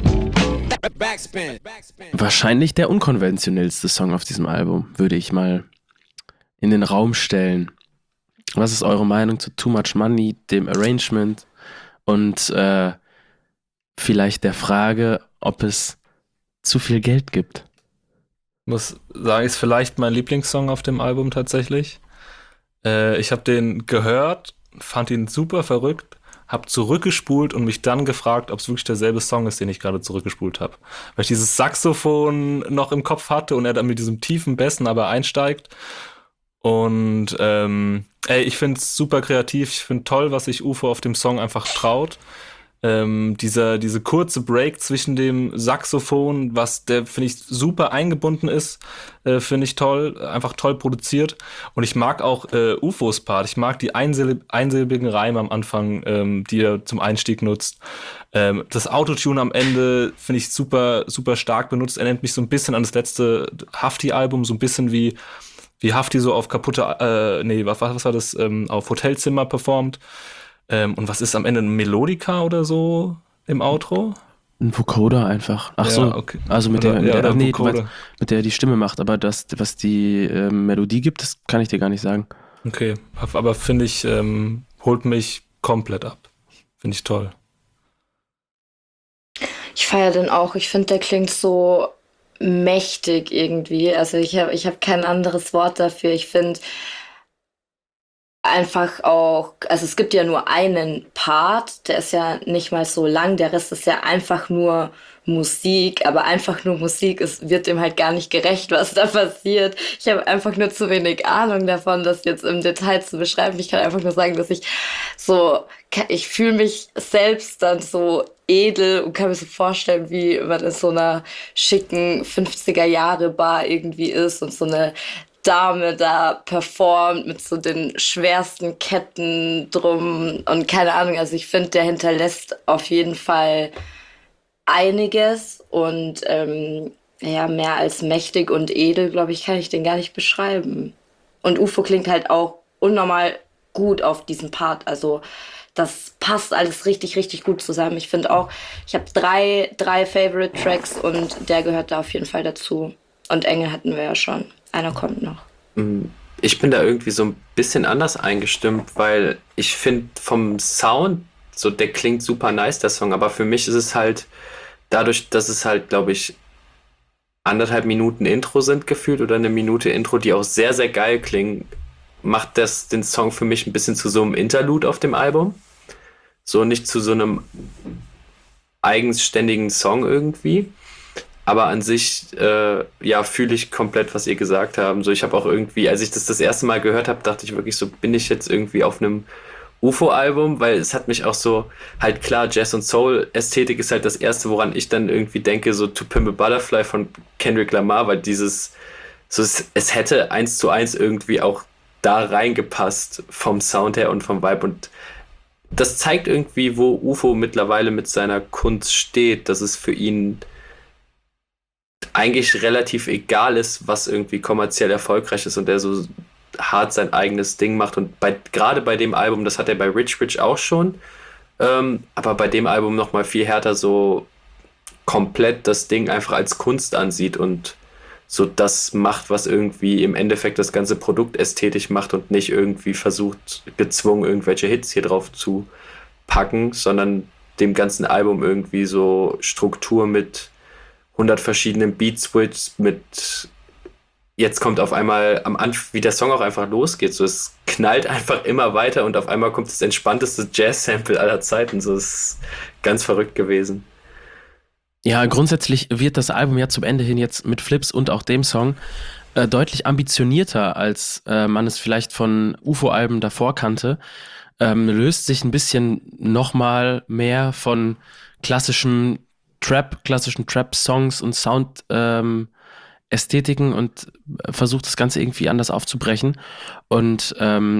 Wahrscheinlich der unkonventionellste Song auf diesem Album, würde ich mal in den Raum stellen. Was ist eure Meinung zu Too Much Money, dem Arrangement und vielleicht der Frage, ob es zu viel Geld gibt? Ich muss sagen, ist vielleicht mein Lieblingssong auf dem Album tatsächlich. Ich habe den gehört, fand ihn super verrückt, habe zurückgespult und mich dann gefragt, ob es wirklich derselbe Song ist, den ich gerade zurückgespult habe. Weil ich dieses Saxophon noch im Kopf hatte und er dann mit diesem tiefen Bässen aber einsteigt. Und ich finde es super kreativ. Ich finde toll, was sich UFO auf dem Song einfach traut. Diese kurze Break zwischen dem Saxophon, der, finde ich, super eingebunden ist, finde ich toll, einfach toll produziert. Und ich mag auch UFOs Part. Ich mag die einsilbigen Reime am Anfang, die er zum Einstieg nutzt. Das Autotune am Ende finde ich super, super stark benutzt. Er nennt mich so ein bisschen an das letzte Hafti-Album, so ein bisschen wie Hafti so auf was war das, auf Hotelzimmer performt. Und was ist am Ende, ein Melodika oder so im Outro? Ein Vocoder einfach. Ach so, okay. Also mit Oder- der, oder nee, Vocoder. mit der die Stimme macht, aber das, was die Melodie gibt, das kann ich dir gar nicht sagen. Okay, aber finde ich, holt mich komplett ab. Finde ich toll. Ich feiere den auch. Ich finde, der klingt so mächtig irgendwie. Also ich hab kein anderes Wort dafür. Ich finde einfach auch, also es gibt ja nur einen Part, der ist ja nicht mal so lang, der Rest ist ja einfach nur Musik, aber einfach nur Musik, es wird dem halt gar nicht gerecht, was da passiert. Ich habe einfach nur zu wenig Ahnung davon, das jetzt im Detail zu beschreiben. Ich kann einfach nur sagen, dass ich fühle mich selbst dann so edel und kann mir so vorstellen, wie man in so einer schicken 50er-Jahre-Bar irgendwie ist und so eine Dame da performt mit so den schwersten Ketten drum und keine Ahnung. Also ich finde, der hinterlässt auf jeden Fall einiges und mehr als mächtig und edel, glaube ich, kann ich den gar nicht beschreiben. Und UFO klingt halt auch unnormal gut auf diesen Part. Also das passt alles richtig, richtig gut zusammen. Ich finde auch, ich habe drei Favorite Tracks und der gehört da auf jeden Fall dazu. Und Engel hatten wir ja schon. Einer kommt noch. Ich bin da irgendwie so ein bisschen anders eingestimmt, weil ich finde vom Sound, so der klingt super nice, der Song, aber für mich ist es halt, dadurch, dass es halt, glaube ich, 1,5 Minuten Intro sind gefühlt oder 1 Minute Intro, die auch sehr, sehr geil klingen, macht das den Song für mich ein bisschen zu so einem Interlude auf dem Album. So nicht zu so einem eigenständigen Song irgendwie. Aber an sich, fühle ich komplett, was ihr gesagt habt. So, ich habe auch irgendwie, als ich das erste Mal gehört habe, dachte ich wirklich so, bin ich jetzt irgendwie auf einem UFO-Album? Weil es hat mich auch so, halt klar, Jazz- und Soul-Ästhetik ist halt das Erste, woran ich dann irgendwie denke, so To Pimp a Butterfly von Kendrick Lamar, weil es hätte 1:1 irgendwie auch da reingepasst vom Sound her und vom Vibe. Und das zeigt irgendwie, wo UFO mittlerweile mit seiner Kunst steht, dass es für ihn eigentlich relativ egal ist, was irgendwie kommerziell erfolgreich ist und er so hart sein eigenes Ding macht. Und gerade bei dem Album, das hat er bei Rich Rich auch schon, aber bei dem Album nochmal viel härter so komplett das Ding einfach als Kunst ansieht und so das macht, was irgendwie im Endeffekt das ganze Produkt ästhetisch macht und nicht irgendwie versucht, gezwungen irgendwelche Hits hier drauf zu packen, sondern dem ganzen Album irgendwie so Struktur mit 100 verschiedenen Beat-Switches mit jetzt kommt auf einmal am Anfang, wie der Song auch einfach losgeht, so es knallt einfach immer weiter und auf einmal kommt das entspannteste Jazz-Sample aller Zeiten, so es ist ganz verrückt gewesen. Ja, grundsätzlich wird das Album ja zum Ende hin jetzt mit Flips und auch dem Song deutlich ambitionierter, als man es vielleicht von UFO-Alben davor kannte. Löst sich ein bisschen nochmal mehr von klassischen Trap-Songs und Sound-Ästhetiken und versucht das Ganze irgendwie anders aufzubrechen. Und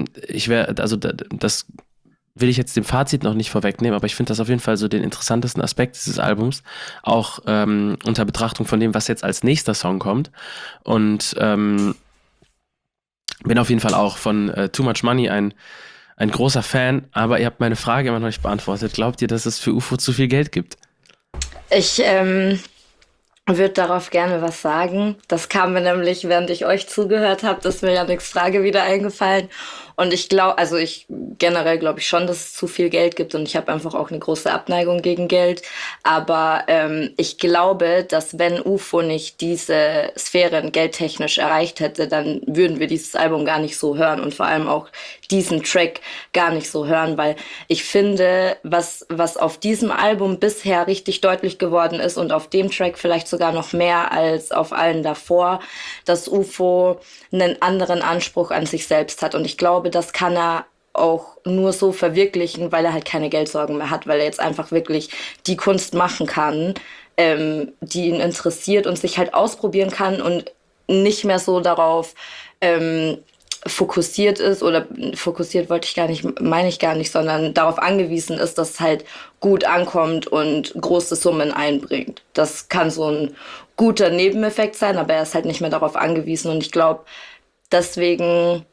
das will ich jetzt dem Fazit noch nicht vorwegnehmen, aber ich finde das auf jeden Fall so den interessantesten Aspekt dieses Albums, auch unter Betrachtung von dem, was jetzt als nächster Song kommt. Und bin auf jeden Fall auch von Too Much Money ein großer Fan, aber ihr habt meine Frage immer noch nicht beantwortet. Glaubt ihr, dass es für UFO zu viel Geld gibt? Ich würde darauf gerne was sagen. Das kam mir nämlich, während ich euch zugehört habe, das ist mir Janiks Frage wieder eingefallen. Und ich glaube, also ich generell glaube ich schon, dass es zu viel Geld gibt und ich habe einfach auch eine große Abneigung gegen Geld. Aber ich glaube, dass wenn UFO nicht diese Sphären geldtechnisch erreicht hätte, dann würden wir dieses Album gar nicht so hören und vor allem auch diesen Track gar nicht so hören, weil ich finde, was auf diesem Album bisher richtig deutlich geworden ist und auf dem Track vielleicht sogar noch mehr als auf allen davor, dass UFO einen anderen Anspruch an sich selbst hat. Und ich glaube, das kann er auch nur so verwirklichen, weil er halt keine Geldsorgen mehr hat, weil er jetzt einfach wirklich die Kunst machen kann, die ihn interessiert und sich halt ausprobieren kann und nicht mehr so darauf fokussiert ist, oder fokussiert wollte ich gar nicht, meine ich gar nicht, sondern darauf angewiesen ist, dass es halt gut ankommt und große Summen einbringt. Das kann so ein guter Nebeneffekt sein, aber er ist halt nicht mehr darauf angewiesen und ich glaube, deswegen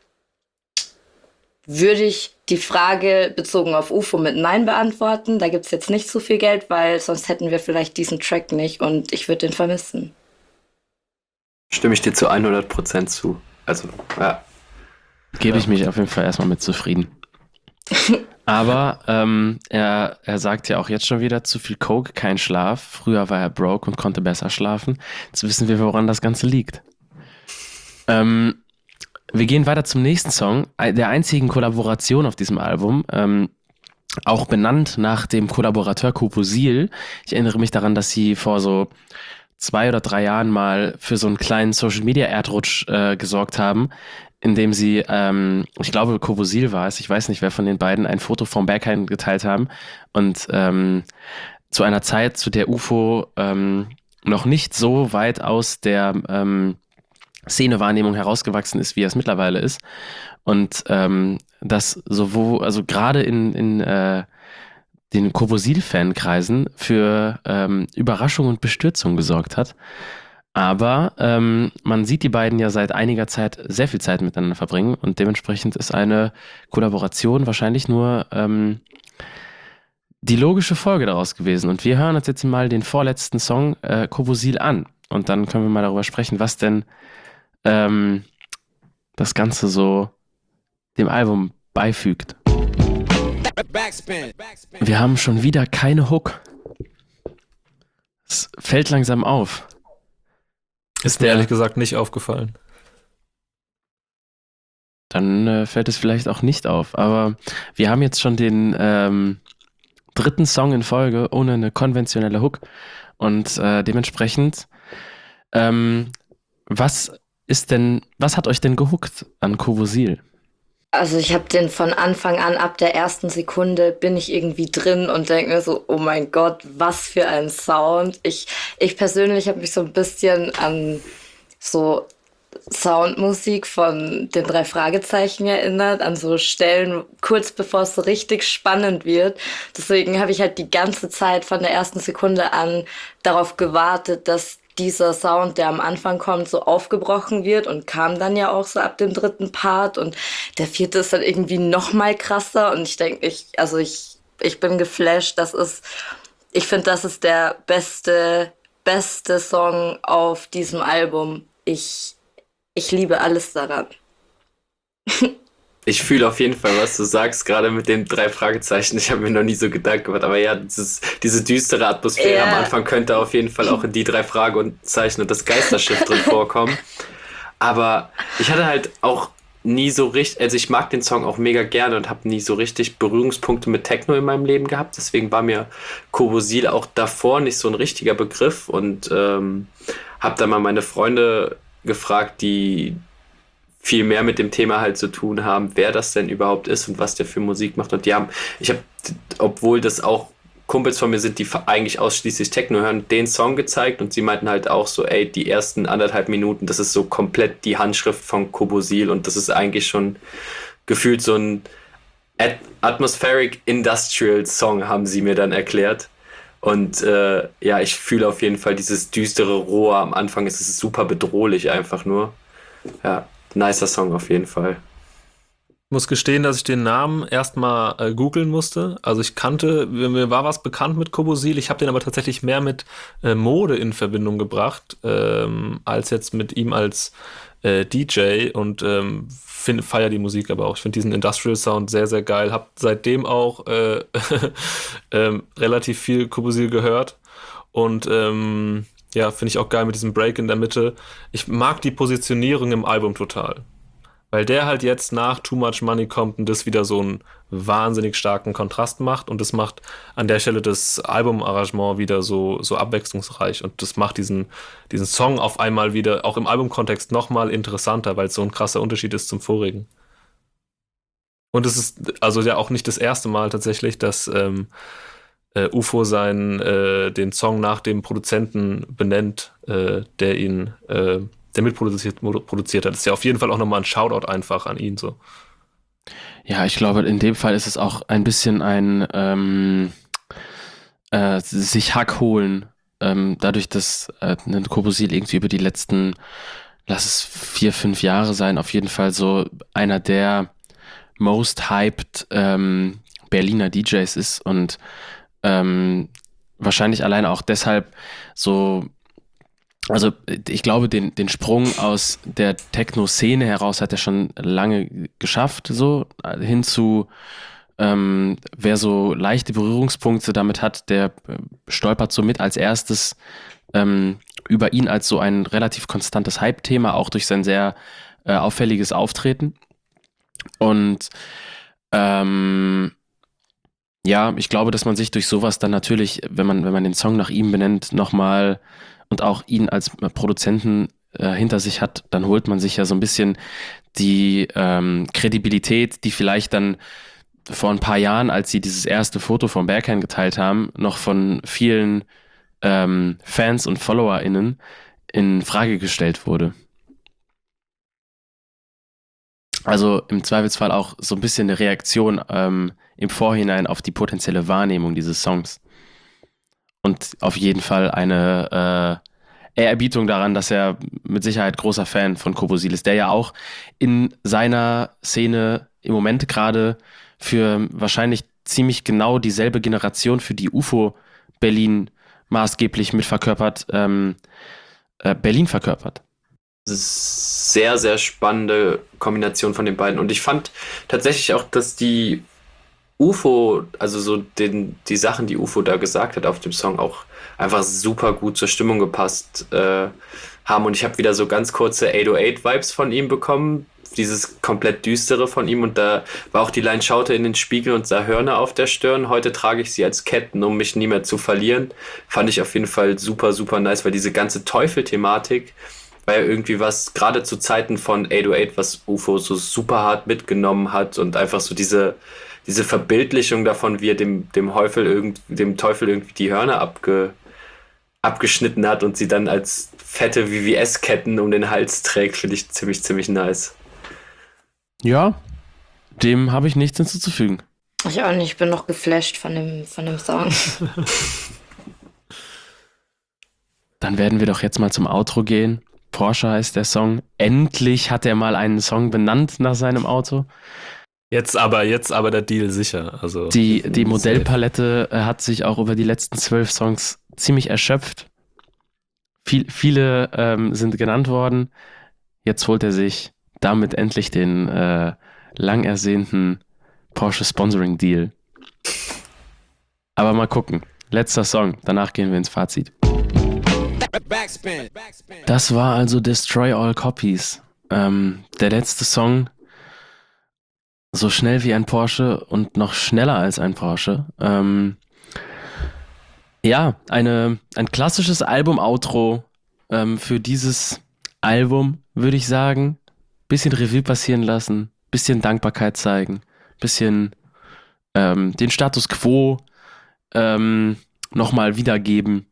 würde ich die Frage bezogen auf UFO mit Nein beantworten. Da gibt's jetzt nicht so viel Geld, weil sonst hätten wir vielleicht diesen Track nicht und ich würde den vermissen. Stimme ich dir zu 100% zu. Also, ja. Gebe ich mich auf jeden Fall erstmal mit zufrieden. Aber er sagt ja auch jetzt schon wieder, zu viel Coke, kein Schlaf. Früher war er broke und konnte besser schlafen. Jetzt wissen wir, woran das Ganze liegt. Wir gehen weiter zum nächsten Song, der einzigen Kollaboration auf diesem Album, auch benannt nach dem Kollaborateur Koposil. Ich erinnere mich daran, dass sie vor so 2 oder 3 Jahren mal für so einen kleinen Social-Media-Erdrutsch gesorgt haben, indem sie, ich glaube Koposil war es, ich weiß nicht, wer von den beiden, ein Foto vom Berghain geteilt haben und zu einer Zeit, zu der UFO noch nicht so weit aus der Szenewahrnehmung herausgewachsen ist, wie er es mittlerweile ist. Und das sowohl, also gerade in den Koposil-Fankreisen für Überraschung und Bestürzung gesorgt hat. Aber man sieht die beiden ja seit einiger Zeit sehr viel Zeit miteinander verbringen und dementsprechend ist eine Kollaboration wahrscheinlich nur die logische Folge daraus gewesen. Und wir hören uns jetzt mal den vorletzten Song Koposil an und dann können wir mal darüber sprechen, was denn das Ganze so dem Album beifügt. Wir haben schon wieder keine Hook. Es fällt langsam auf. Ist mir ehrlich gesagt nicht aufgefallen. Dann fällt es vielleicht auch nicht auf. Aber wir haben jetzt schon den 3. Song in Folge ohne eine konventionelle Hook. Und dementsprechend, was hat euch denn gehuckt an Koposil? Also ich habe den von Anfang an, ab der ersten Sekunde bin ich irgendwie drin und denke mir so, oh mein Gott, was für ein Sound. Ich persönlich habe mich so ein bisschen an so Soundmusik von den 3 Fragezeichen erinnert, an so Stellen kurz bevor es so richtig spannend wird. Deswegen habe ich halt die ganze Zeit von der ersten Sekunde an darauf gewartet, dass dieser Sound, der am Anfang kommt, so aufgebrochen wird und kam dann ja auch so ab dem 3. Part und der 4. ist dann irgendwie noch mal krasser und ich denke, ich bin geflasht. Ich finde, das ist der beste Song auf diesem Album. Ich liebe alles daran. Ich fühle auf jeden Fall, was du sagst, gerade mit den 3 Fragezeichen. Ich habe mir noch nie so Gedanken gemacht, aber ja, diese düstere Atmosphäre am Anfang könnte auf jeden Fall auch in die 3 Fragezeichen und das Geisterschiff drin vorkommen. Aber ich hatte halt auch nie so richtig, also ich mag den Song auch mega gerne und habe nie so richtig Berührungspunkte mit Techno in meinem Leben gehabt. Deswegen war mir Koposil auch davor nicht so ein richtiger Begriff und habe dann mal meine Freunde gefragt, die viel mehr mit dem Thema halt zu tun haben, wer das denn überhaupt ist und was der für Musik macht. Und obwohl das auch Kumpels von mir sind, die eigentlich ausschließlich Techno hören, den Song gezeigt und sie meinten halt auch so, ey, die ersten 1,5 Minuten, das ist so komplett die Handschrift von Koposil und das ist eigentlich schon gefühlt so ein Atmospheric Industrial Song, haben sie mir dann erklärt. Und ja, ich fühle auf jeden Fall dieses düstere Rohr am Anfang, es ist super bedrohlich einfach nur. Ja. Nicer Song auf jeden Fall. muss gestehen, dass ich den Namen erstmal googeln musste. Also mir war was bekannt mit Kobosil. Ich habe den aber tatsächlich mehr mit Mode in Verbindung gebracht, als jetzt mit ihm als DJ und feiere die Musik aber auch. Ich finde diesen Industrial Sound sehr, sehr geil. Hab seitdem auch relativ viel Kobosil gehört und ja, finde ich auch geil mit diesem Break in der Mitte. Ich mag die Positionierung im Album total. Weil der halt jetzt nach Too Much Money kommt und das wieder so einen wahnsinnig starken Kontrast macht und das macht an der Stelle das Albumarrangement wieder so abwechslungsreich und das macht diesen Song auf einmal wieder, auch im Albumkontext, nochmal interessanter, weil es so ein krasser Unterschied ist zum vorigen. Und es ist also ja auch nicht das erste Mal tatsächlich, dass UFO den Song nach dem Produzenten benennt, der mitproduziert hat. Das ist ja auf jeden Fall auch nochmal ein Shoutout einfach an ihn so. Ja, ich glaube, in dem Fall ist es auch ein bisschen ein sich Hack holen, dadurch, dass ein Kobosil irgendwie über die letzten, lass es 4-5 Jahre sein, auf jeden Fall so einer der most hyped Berliner DJs ist und wahrscheinlich alleine auch deshalb so. Also ich glaube, den Sprung aus der Techno-Szene heraus hat er schon lange geschafft, so hin zu, wer so leichte Berührungspunkte damit hat, der stolpert somit als erstes über ihn als so ein relativ konstantes Hype-Thema, auch durch sein sehr auffälliges Auftreten. Und ja, ich glaube, dass man sich durch sowas dann natürlich, wenn man den Song nach ihm benennt, nochmal und auch ihn als Produzenten hinter sich hat, dann holt man sich ja so ein bisschen die Kredibilität, die vielleicht dann vor ein paar Jahren, als sie dieses erste Foto von Berghain geteilt haben, noch von vielen Fans und FollowerInnen in Frage gestellt wurde. Also im Zweifelsfall auch so ein bisschen eine Reaktion im Vorhinein auf die potenzielle Wahrnehmung dieses Songs. Und auf jeden Fall eine Ehrerbietung daran, dass er mit Sicherheit großer Fan von Kobosil ist, der ja auch in seiner Szene im Moment gerade für wahrscheinlich ziemlich genau dieselbe Generation, für die UFO Berlin maßgeblich mitverkörpert, Berlin verkörpert. Das ist sehr, sehr spannende Kombination von den beiden. Und ich fand tatsächlich auch, dass die UFO, also so die Sachen, die UFO da gesagt hat auf dem Song, auch einfach super gut zur Stimmung gepasst haben. Und ich habe wieder so ganz kurze 808-Vibes von ihm bekommen, dieses komplett Düstere von ihm. Und da war auch die Line, schaute in den Spiegel und sah Hörner auf der Stirn. Heute trage ich sie als Ketten, um mich nie mehr zu verlieren. Fand ich auf jeden Fall super, super nice, weil diese ganze Teufel-Thematik war ja irgendwie was, gerade zu Zeiten von 808, was UFO so super hart mitgenommen hat und einfach so diese Verbildlichung davon, wie er dem Teufel irgendwie die Hörner abgeschnitten hat und sie dann als fette VVS-Ketten um den Hals trägt, finde ich ziemlich, ziemlich nice. Ja, dem habe ich nichts hinzuzufügen. Ich auch nicht, ich bin noch geflasht von dem Song. Dann werden wir doch jetzt mal zum Outro gehen. Porsche heißt der Song. Endlich hat er mal einen Song benannt nach seinem Auto. Jetzt aber der Deal sicher. Also Die Modellpalette hat sich auch über die letzten 12 Songs ziemlich erschöpft. Viele sind genannt worden. Jetzt holt er sich damit endlich den lang ersehnten Porsche Sponsoring Deal. Aber mal gucken. Letzter Song. Danach gehen wir ins Fazit. Das war also Destroy All Copies. Der letzte Song, so schnell wie ein Porsche und noch schneller als ein Porsche. Ja, ein klassisches Album-Outro für dieses Album, würde ich sagen. Bisschen Revue passieren lassen, bisschen Dankbarkeit zeigen, bisschen den Status Quo nochmal wiedergeben.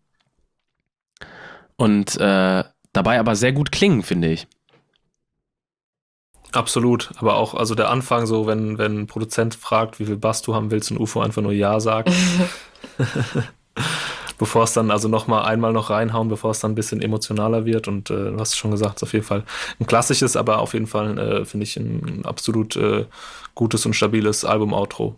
Und dabei aber sehr gut klingen, finde ich. Absolut, aber auch also der Anfang so, wenn ein Produzent fragt, wie viel Bass du haben willst und UFO einfach nur Ja sagt. bevor es dann also einmal noch reinhauen, bevor es dann ein bisschen emotionaler wird. Und du hast schon gesagt, es ist auf jeden Fall ein klassisches, aber auf jeden Fall, finde ich, ein absolut gutes und stabiles Album-Outro.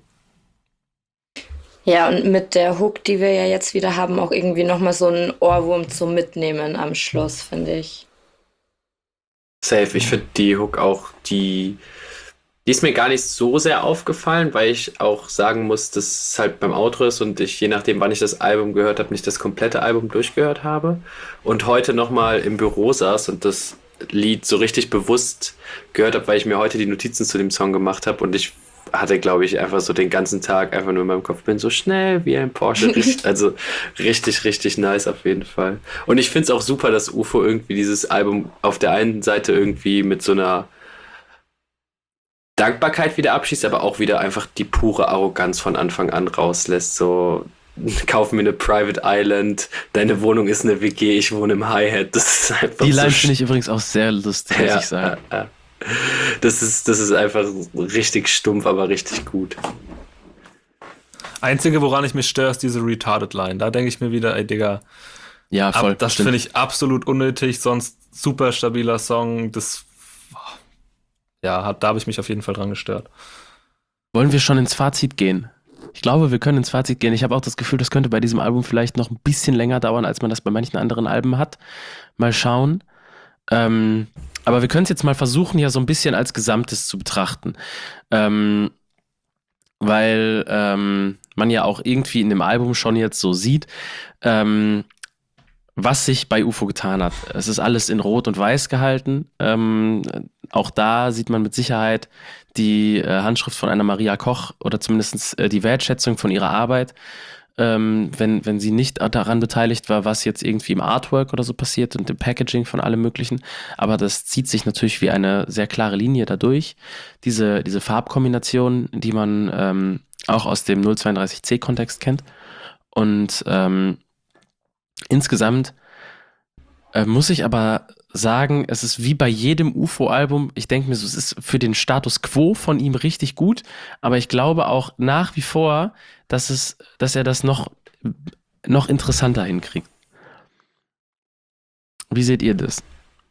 Ja, und mit der Hook, die wir ja jetzt wieder haben, auch irgendwie nochmal so ein Ohrwurm zum Mitnehmen am Schluss, finde ich. Safe, ich finde die Hook auch, die ist mir gar nicht so sehr aufgefallen, weil ich auch sagen muss, dass es halt beim Outro ist und ich, je nachdem, wann ich das Album gehört habe, nicht das komplette Album durchgehört habe. Und heute nochmal im Büro saß und das Lied so richtig bewusst gehört habe, weil ich mir heute die Notizen zu dem Song gemacht habe und ich hatte, glaube ich, einfach so den ganzen Tag einfach nur in meinem Kopf, bin so schnell wie ein Porsche. Also richtig, richtig nice auf jeden Fall. Und ich finde es auch super, dass UFO irgendwie dieses Album auf der einen Seite irgendwie mit so einer Dankbarkeit wieder abschießt, aber auch wieder einfach die pure Arroganz von Anfang an rauslässt. So, kauf mir eine Private Island, deine Wohnung ist eine WG, ich wohne im Hi-Hat. Das ist einfach Die so Line finde ich übrigens auch sehr lustig, muss ich sagen. ja. Das ist einfach richtig stumpf, aber richtig gut. Einzige, woran ich mich störe, ist diese Retarded-Line. Da denke ich mir wieder, ey Digga, Ja, voll. das stimmt. finde ich absolut unnötig, sonst super stabiler Song. Da habe ich mich auf jeden Fall dran gestört. Wollen wir schon ins Fazit gehen? Ich glaube, wir können ins Fazit gehen. Ich habe auch das Gefühl, das könnte bei diesem Album vielleicht noch ein bisschen länger dauern, als man das bei manchen anderen Alben hat. Mal schauen. Aber wir können es jetzt mal versuchen, ja so ein bisschen als Gesamtes zu betrachten. Weil man ja auch irgendwie in dem Album schon jetzt so sieht, was sich bei UFO getan hat. Es ist alles in Rot und Weiß gehalten. Auch da sieht man mit Sicherheit die Handschrift von einer Maria Koch oder zumindest die Wertschätzung von ihrer Arbeit, wenn sie nicht daran beteiligt war, was jetzt irgendwie im Artwork oder so passiert und im Packaging von allem Möglichen. Aber das zieht sich natürlich wie eine sehr klare Linie dadurch. Diese Farbkombination, die man auch aus dem 032C-Kontext kennt. Und insgesamt muss ich aber sagen, es ist wie bei jedem UFO-Album, ich denke mir so, es ist für den Status Quo von ihm richtig gut, aber ich glaube auch nach wie vor, dass er das noch interessanter hinkriegt. Wie seht ihr das?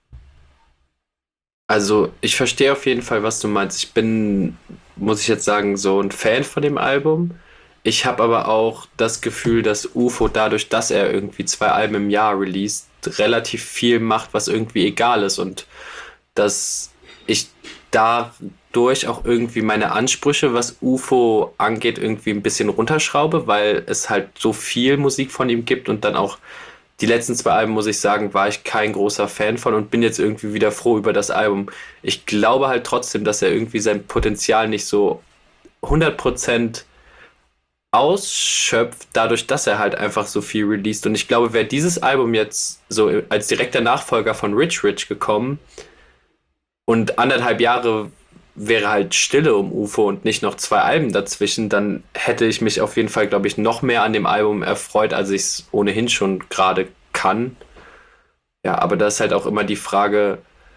Also, ich verstehe auf jeden Fall, was du meinst. Ich bin, muss ich jetzt sagen, so ein Fan von dem Album. Ich habe aber auch das Gefühl, dass UFO dadurch, dass er irgendwie 2 Alben im Jahr released, relativ viel macht, was irgendwie egal ist und dass ich dadurch auch irgendwie meine Ansprüche, was UFO angeht, irgendwie ein bisschen runterschraube, weil es halt so viel Musik von ihm gibt und dann auch die letzten 2 Alben, muss ich sagen, war ich kein großer Fan von und bin jetzt irgendwie wieder froh über das Album. Ich glaube halt trotzdem, dass er irgendwie sein Potenzial nicht so 100% ausschöpft, dadurch, dass er halt einfach so viel released. Und ich glaube, wäre dieses Album jetzt so als direkter Nachfolger von Rich Rich gekommen und 1,5 Jahre wäre halt Stille um UFO und nicht noch 2 Alben dazwischen, dann hätte ich mich auf jeden Fall, glaube ich, noch mehr an dem Album erfreut, als ich es ohnehin schon gerade kann. Ja, aber da ist halt auch immer die Frage,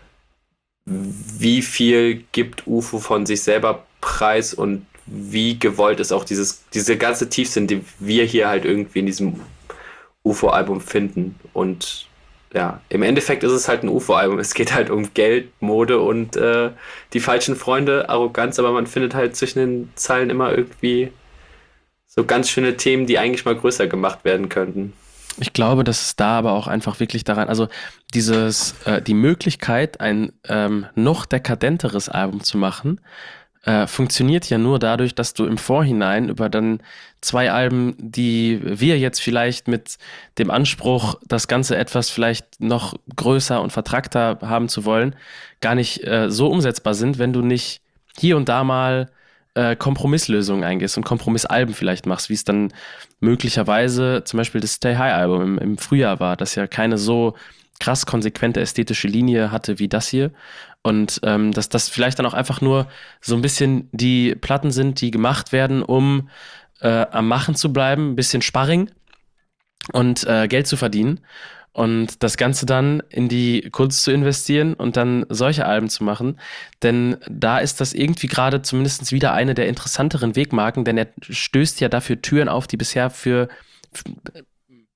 wie viel gibt UFO von sich selber preis und wie gewollt ist auch diese ganze Tiefsinn, die wir hier halt irgendwie in diesem UFO-Album finden. Und ja, im Endeffekt ist es halt ein UFO-Album. Es geht halt um Geld, Mode und die falschen Freunde, Arroganz, aber man findet halt zwischen den Zeilen immer irgendwie so ganz schöne Themen, die eigentlich mal größer gemacht werden könnten. Ich glaube, dass es da aber auch einfach wirklich daran, also die Möglichkeit, ein noch dekadenteres Album zu machen, funktioniert ja nur dadurch, dass du im Vorhinein über dann 2 Alben, die wir jetzt vielleicht mit dem Anspruch, das Ganze etwas vielleicht noch größer und vertrackter haben zu wollen, gar nicht so umsetzbar sind, wenn du nicht hier und da mal Kompromisslösungen eingehst und Kompromissalben vielleicht machst, wie es dann möglicherweise zum Beispiel das Stay High Album im Frühjahr war, das ja keine so krass konsequente ästhetische Linie hatte wie das hier. Und dass das vielleicht dann auch einfach nur so ein bisschen die Platten sind, die gemacht werden, um am Machen zu bleiben, ein bisschen Sparring und Geld zu verdienen. Und das Ganze dann in die Kunst zu investieren und dann solche Alben zu machen. Denn da ist das irgendwie gerade zumindest wieder eine der interessanteren Wegmarken, denn er stößt ja dafür Türen auf, die bisher für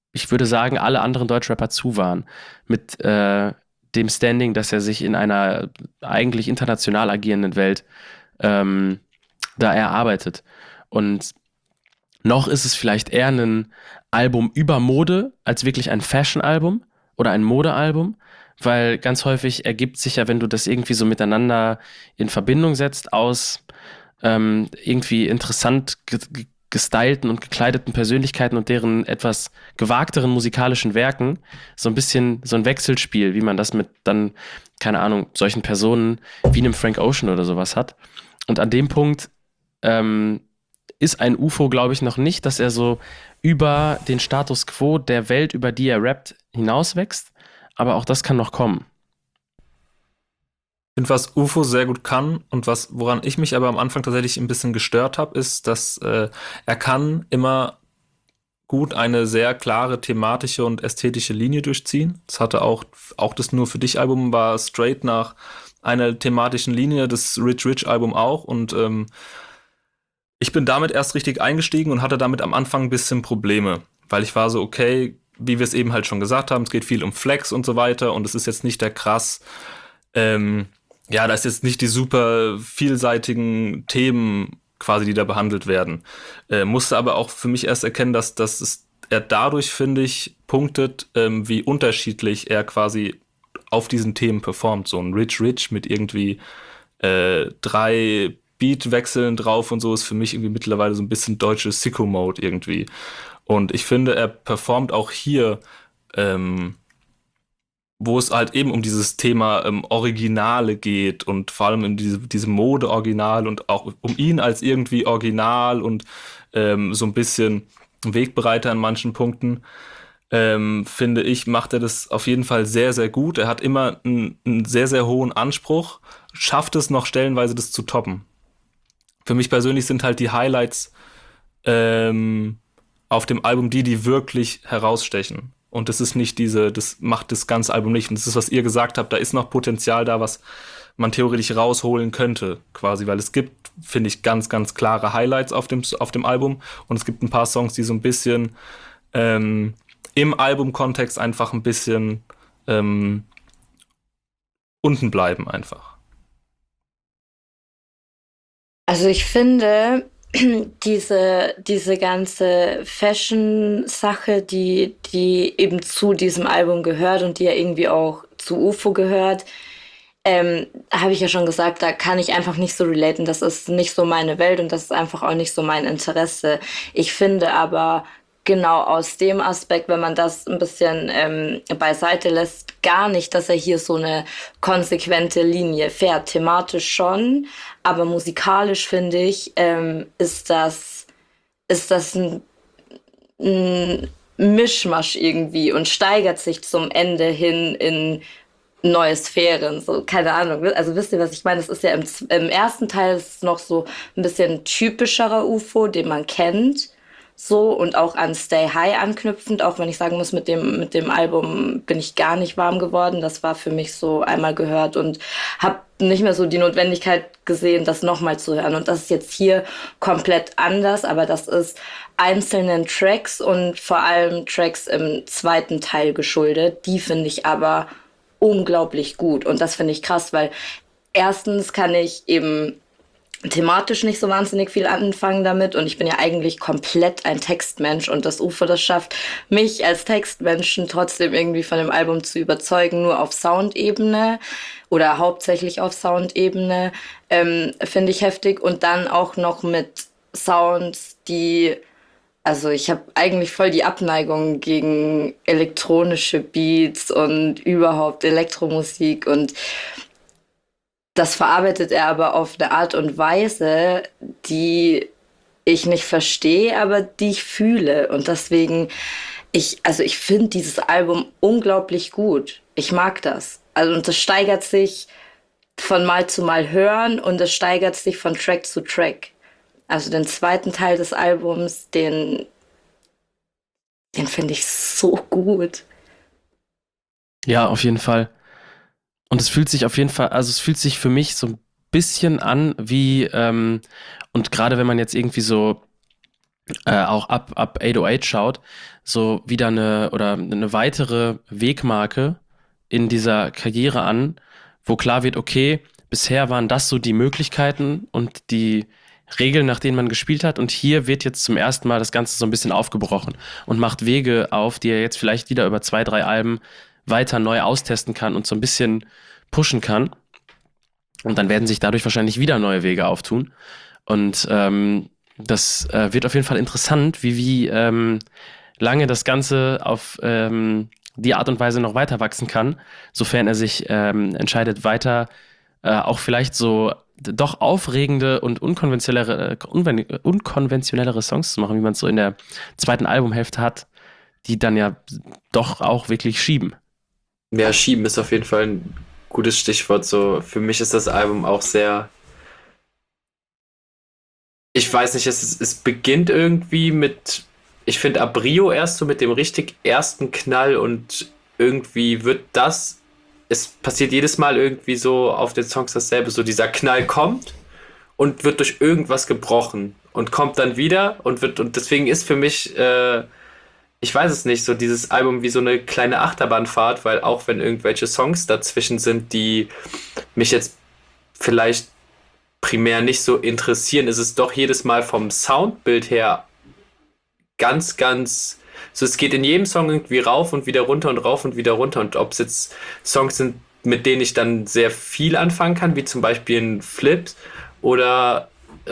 ich würde sagen, alle anderen Deutschrapper zu waren. Mit dem Standing, dass er sich in einer eigentlich international agierenden Welt da erarbeitet. Und noch ist es vielleicht eher ein Album über Mode als wirklich ein Fashion-Album oder ein Modealbum, weil ganz häufig ergibt sich ja, wenn du das irgendwie so miteinander in Verbindung setzt, aus irgendwie interessant gestylten und gekleideten Persönlichkeiten und deren etwas gewagteren musikalischen Werken, so ein bisschen so ein Wechselspiel, wie man das mit dann, keine Ahnung, solchen Personen wie einem Frank Ocean oder sowas hat. Und an dem Punkt ist ein UFO, glaube ich, noch nicht, dass er so über den Status quo der Welt, über die er rappt, hinauswächst. Aber auch das kann noch kommen. Ich finde, was UFO sehr gut kann und woran ich mich aber am Anfang tatsächlich ein bisschen gestört habe, ist, dass er kann immer gut eine sehr klare thematische und ästhetische Linie durchziehen. Das hatte auch das Nur für dich Album war straight nach einer thematischen Linie, das Rich Rich Album auch. Und ich bin damit erst richtig eingestiegen und hatte damit am Anfang ein bisschen Probleme, weil ich war so, okay, wie wir es eben halt schon gesagt haben, es geht viel um Flex und so weiter und es ist jetzt nicht der krass, ja, da ist jetzt nicht die super vielseitigen Themen quasi, die da behandelt werden. Musste aber auch für mich erst erkennen, dass er dadurch, finde ich, punktet, wie unterschiedlich er quasi auf diesen Themen performt. So ein Rich Rich mit irgendwie 3 Beatwechseln drauf und so ist für mich irgendwie mittlerweile so ein bisschen deutsche Sicko-Mode irgendwie. Und ich finde, er performt auch hier, wo es halt eben um dieses Thema Originale geht und vor allem in diese Mode-Original und auch um ihn als irgendwie Original und so ein bisschen Wegbereiter an manchen Punkten, finde ich, macht er das auf jeden Fall sehr, sehr gut. Er hat immer einen sehr, sehr hohen Anspruch, schafft es noch stellenweise, das zu toppen. Für mich persönlich sind halt die Highlights auf dem Album die wirklich herausstechen. Und das ist nicht das macht das ganze Album nicht. Und das ist, was ihr gesagt habt, da ist noch Potenzial da, was man theoretisch rausholen könnte, quasi. Weil es gibt, finde ich, ganz, ganz klare Highlights auf dem Album. Und es gibt ein paar Songs, die so ein bisschen im Albumkontext einfach ein bisschen unten bleiben einfach. Also ich finde, diese ganze Fashion-Sache, die eben zu diesem Album gehört und die ja irgendwie auch zu UFO gehört, habe ich ja schon gesagt, da kann ich einfach nicht so relaten. Das ist nicht so meine Welt und das ist einfach auch nicht so mein Interesse. Ich finde aber genau aus dem Aspekt, wenn man das ein bisschen beiseite lässt, gar nicht, dass er hier so eine konsequente Linie fährt. Thematisch schon, aber musikalisch finde ich, ist das ein Mischmasch irgendwie und steigert sich zum Ende hin in neue Sphären, so, keine Ahnung. Also wisst ihr, was ich meine? Das ist ja im ersten Teil ist noch so ein bisschen typischerer UFO, den man kennt. So, und auch an Stay High anknüpfend, auch wenn ich sagen muss, mit dem Album bin ich gar nicht warm geworden. Das war für mich so einmal gehört und habe nicht mehr so die Notwendigkeit gesehen, das nochmal zu hören. Und das ist jetzt hier komplett anders, aber das ist einzelnen Tracks und vor allem Tracks im zweiten Teil geschuldet. Die finde ich aber unglaublich gut und das finde ich krass, weil erstens kann ich eben thematisch nicht so wahnsinnig viel anfangen damit und ich bin ja eigentlich komplett ein Textmensch und das UFO, das schafft, mich als Textmenschen trotzdem irgendwie von dem Album zu überzeugen, nur auf Soundebene oder hauptsächlich auf Soundebene, finde ich heftig und dann auch noch mit Sounds, also ich habe eigentlich voll die Abneigung gegen elektronische Beats und überhaupt Elektromusik und das verarbeitet er aber auf eine Art und Weise, die ich nicht verstehe, aber die ich fühle. Und deswegen, ich finde dieses Album unglaublich gut. Ich mag das. Also, und das steigert sich von Mal zu Mal hören und es steigert sich von Track zu Track. Also den zweiten Teil des Albums, den finde ich so gut. Ja, auf jeden Fall. Und es fühlt sich auf jeden Fall, also es fühlt sich für mich so ein bisschen an wie, und gerade wenn man jetzt irgendwie so auch ab 808 schaut, so wieder eine weitere Wegmarke in dieser Karriere an, wo klar wird, okay, bisher waren das so die Möglichkeiten und die Regeln, nach denen man gespielt hat, und hier wird jetzt zum ersten Mal das Ganze so ein bisschen aufgebrochen und macht Wege auf, die er jetzt vielleicht wieder über 2, 3 Alben weiter neu austesten kann und so ein bisschen pushen kann. Und dann werden sich dadurch wahrscheinlich wieder neue Wege auftun. Und das wird auf jeden Fall interessant, wie lange das Ganze auf die Art und Weise noch weiter wachsen kann, sofern er sich entscheidet, weiter auch vielleicht so doch aufregende und unkonventionellere Songs zu machen, wie man es so in der zweiten Albumhälfte hat, die dann ja doch auch wirklich schieben. Ja, schieben ist auf jeden Fall ein gutes Stichwort. So, für mich ist das Album auch sehr. Ich weiß nicht, es beginnt irgendwie mit. Ich finde Abrio erst so mit dem richtig ersten Knall und irgendwie wird das. Es passiert jedes Mal irgendwie so auf den Songs dasselbe. So dieser Knall kommt und wird durch irgendwas gebrochen und kommt dann wieder und deswegen ist für mich. Ich weiß es nicht, so dieses Album wie so eine kleine Achterbahnfahrt, weil auch wenn irgendwelche Songs dazwischen sind, die mich jetzt vielleicht primär nicht so interessieren, ist es doch jedes Mal vom Soundbild her ganz, ganz, so es geht in jedem Song irgendwie rauf und wieder runter und rauf und wieder runter, und ob es jetzt Songs sind, mit denen ich dann sehr viel anfangen kann, wie zum Beispiel in Flips, oder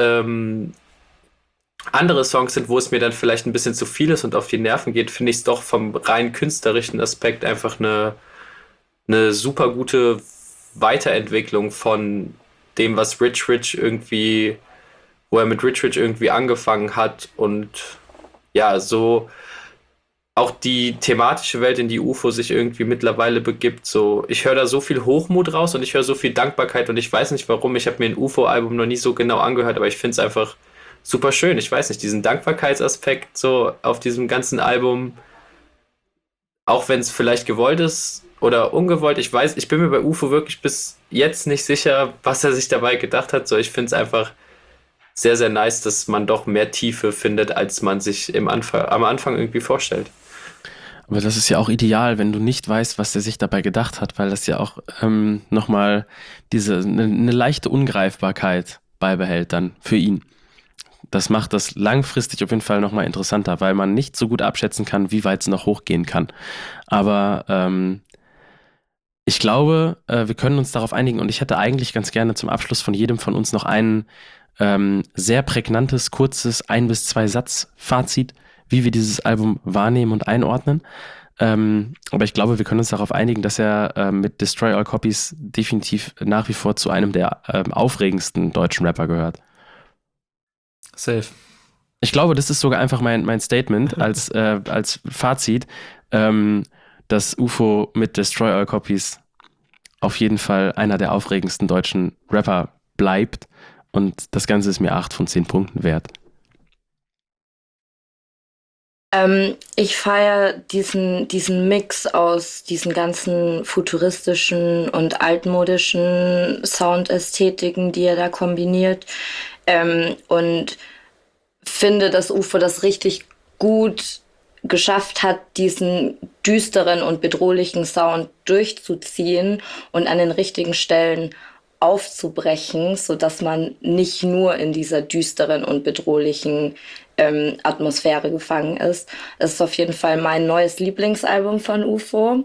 andere Songs sind, wo es mir dann vielleicht ein bisschen zu viel ist und auf die Nerven geht, finde ich es doch vom rein künstlerischen Aspekt einfach eine super gute Weiterentwicklung von dem, was Rich Rich irgendwie, wo er mit Rich Rich irgendwie angefangen hat, und ja, so auch die thematische Welt, in die UFO sich irgendwie mittlerweile begibt, so, ich höre da so viel Hochmut raus und ich höre so viel Dankbarkeit, und ich weiß nicht warum, ich habe mir ein UFO-Album noch nie so genau angehört, aber ich finde es einfach super schön. Ich weiß nicht, diesen Dankbarkeitsaspekt so auf diesem ganzen Album, auch wenn es vielleicht gewollt ist oder ungewollt, ich bin mir bei UFO wirklich bis jetzt nicht sicher, was er sich dabei gedacht hat. So, ich finde es einfach sehr, sehr nice, dass man doch mehr Tiefe findet, als man sich am Anfang irgendwie vorstellt. Aber das ist ja auch ideal, wenn du nicht weißt, was er sich dabei gedacht hat, weil das ja auch nochmal eine leichte Ungreifbarkeit beibehält dann für ihn. Das macht das langfristig auf jeden Fall nochmal interessanter, weil man nicht so gut abschätzen kann, wie weit es noch hochgehen kann. Aber ich glaube, wir können uns darauf einigen, und ich hätte eigentlich ganz gerne zum Abschluss von jedem von uns noch ein sehr prägnantes, kurzes 1 bis 2 Satz-Fazit, wie wir dieses Album wahrnehmen und einordnen. Aber ich glaube, wir können uns darauf einigen, dass er mit Destroy All Copies definitiv nach wie vor zu einem der aufregendsten deutschen Rapper gehört. Safe. Ich glaube, das ist sogar einfach mein Statement als Fazit, dass UFO mit Destroy All Copies auf jeden Fall einer der aufregendsten deutschen Rapper bleibt, und das Ganze ist mir 8 von 10 Punkten wert. Ich feiere diesen Mix aus diesen ganzen futuristischen und altmodischen Soundästhetiken, die er da kombiniert. Und finde, dass UFO das richtig gut geschafft hat, diesen düsteren und bedrohlichen Sound durchzuziehen und an den richtigen Stellen aufzubrechen, sodass man nicht nur in dieser düsteren und bedrohlichen Atmosphäre gefangen ist. Das ist auf jeden Fall mein neues Lieblingsalbum von UFO.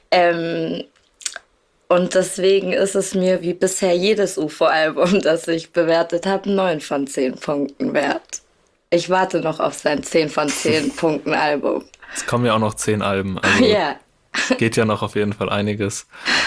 Und deswegen ist es mir wie bisher jedes UFO-Album, das ich bewertet habe, 9 von 10 Punkten wert. Ich warte noch auf sein 10 von 10 Punkten Album. Es kommen ja auch noch 10 Alben. Also Ja. geht ja noch auf jeden Fall einiges.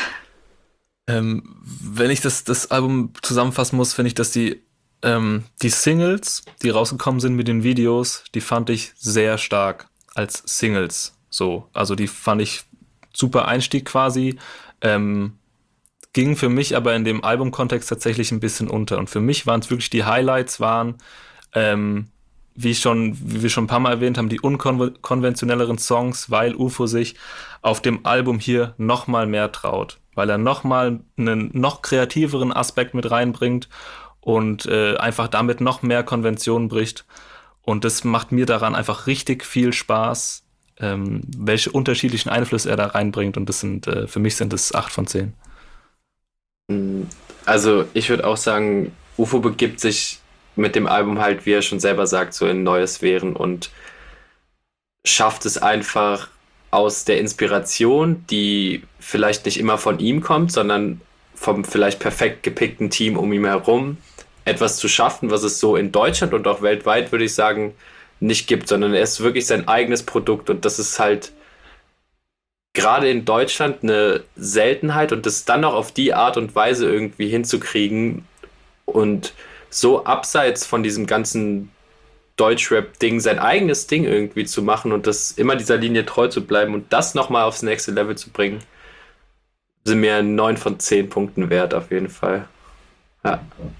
Wenn ich das Album zusammenfassen muss, finde ich, dass die Singles, die rausgekommen sind mit den Videos, die fand ich sehr stark als Singles. So, also die fand ich super Einstieg quasi. Ging für mich aber in dem Albumkontext tatsächlich ein bisschen unter. Und für mich waren es wirklich die Highlights, wie wir schon ein paar Mal erwähnt haben, die unkonventionelleren Songs, weil UFO sich auf dem Album hier nochmal mehr traut. Weil er nochmal einen noch kreativeren Aspekt mit reinbringt und einfach damit noch mehr Konventionen bricht. Und das macht mir daran einfach richtig viel Spaß, welche unterschiedlichen Einflüsse er da reinbringt. Und das sind, für mich sind es 8 von 10. Also ich würde auch sagen, UFO begibt sich mit dem Album halt, wie er schon selber sagt, so in neue Sphären und schafft es einfach aus der Inspiration, die vielleicht nicht immer von ihm kommt, sondern vom vielleicht perfekt gepickten Team um ihn herum, etwas zu schaffen, was es so in Deutschland und auch weltweit, würde ich sagen, nicht gibt, sondern er ist wirklich sein eigenes Produkt und das ist halt gerade in Deutschland eine Seltenheit und das dann noch auf die Art und Weise irgendwie hinzukriegen und so abseits von diesem ganzen Deutschrap-Ding sein eigenes Ding irgendwie zu machen und das immer dieser Linie treu zu bleiben und das nochmal aufs nächste Level zu bringen, sind mir 9 von 10 Punkten wert auf jeden Fall. Ja.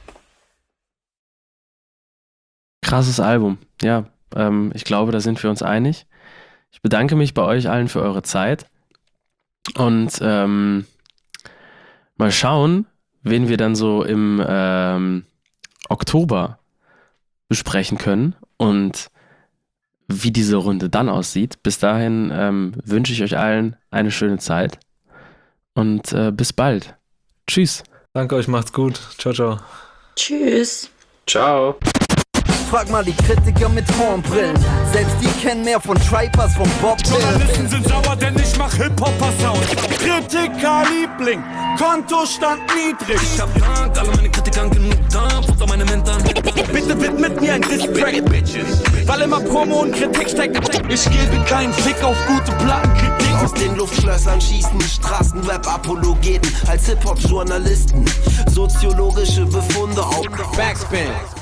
Krasses Album, ja. Ich glaube, da sind wir uns einig. Ich bedanke mich bei euch allen für eure Zeit und mal schauen, wen wir dann so im Oktober besprechen können und wie diese Runde dann aussieht. Bis dahin wünsche ich euch allen eine schöne Zeit und bis bald. Tschüss. Danke euch, macht's gut. Ciao, ciao. Tschüss. Ciao. Frag mal die Kritiker mit Hornbrillen. Selbst die kennen mehr von Tripe als von Bob Journalisten Dylan. sind sauer, denn ich mach Hip-Hopper-Sound. Kritiker-Liebling, Kontostand niedrig. Ich hab Dank, alle meine Kritikern genug Dampf unter meine Mentern. Bitte widmet mir ein Distrack, Bitches. Weil immer Promo und Kritik steckt. Ich gebe keinen Fick auf gute Plattenkritik. Aus den Luftschlössern schießen Straßenrap-Apologeten als Hip-Hop-Journalisten. Soziologische Befunde auf Backspin.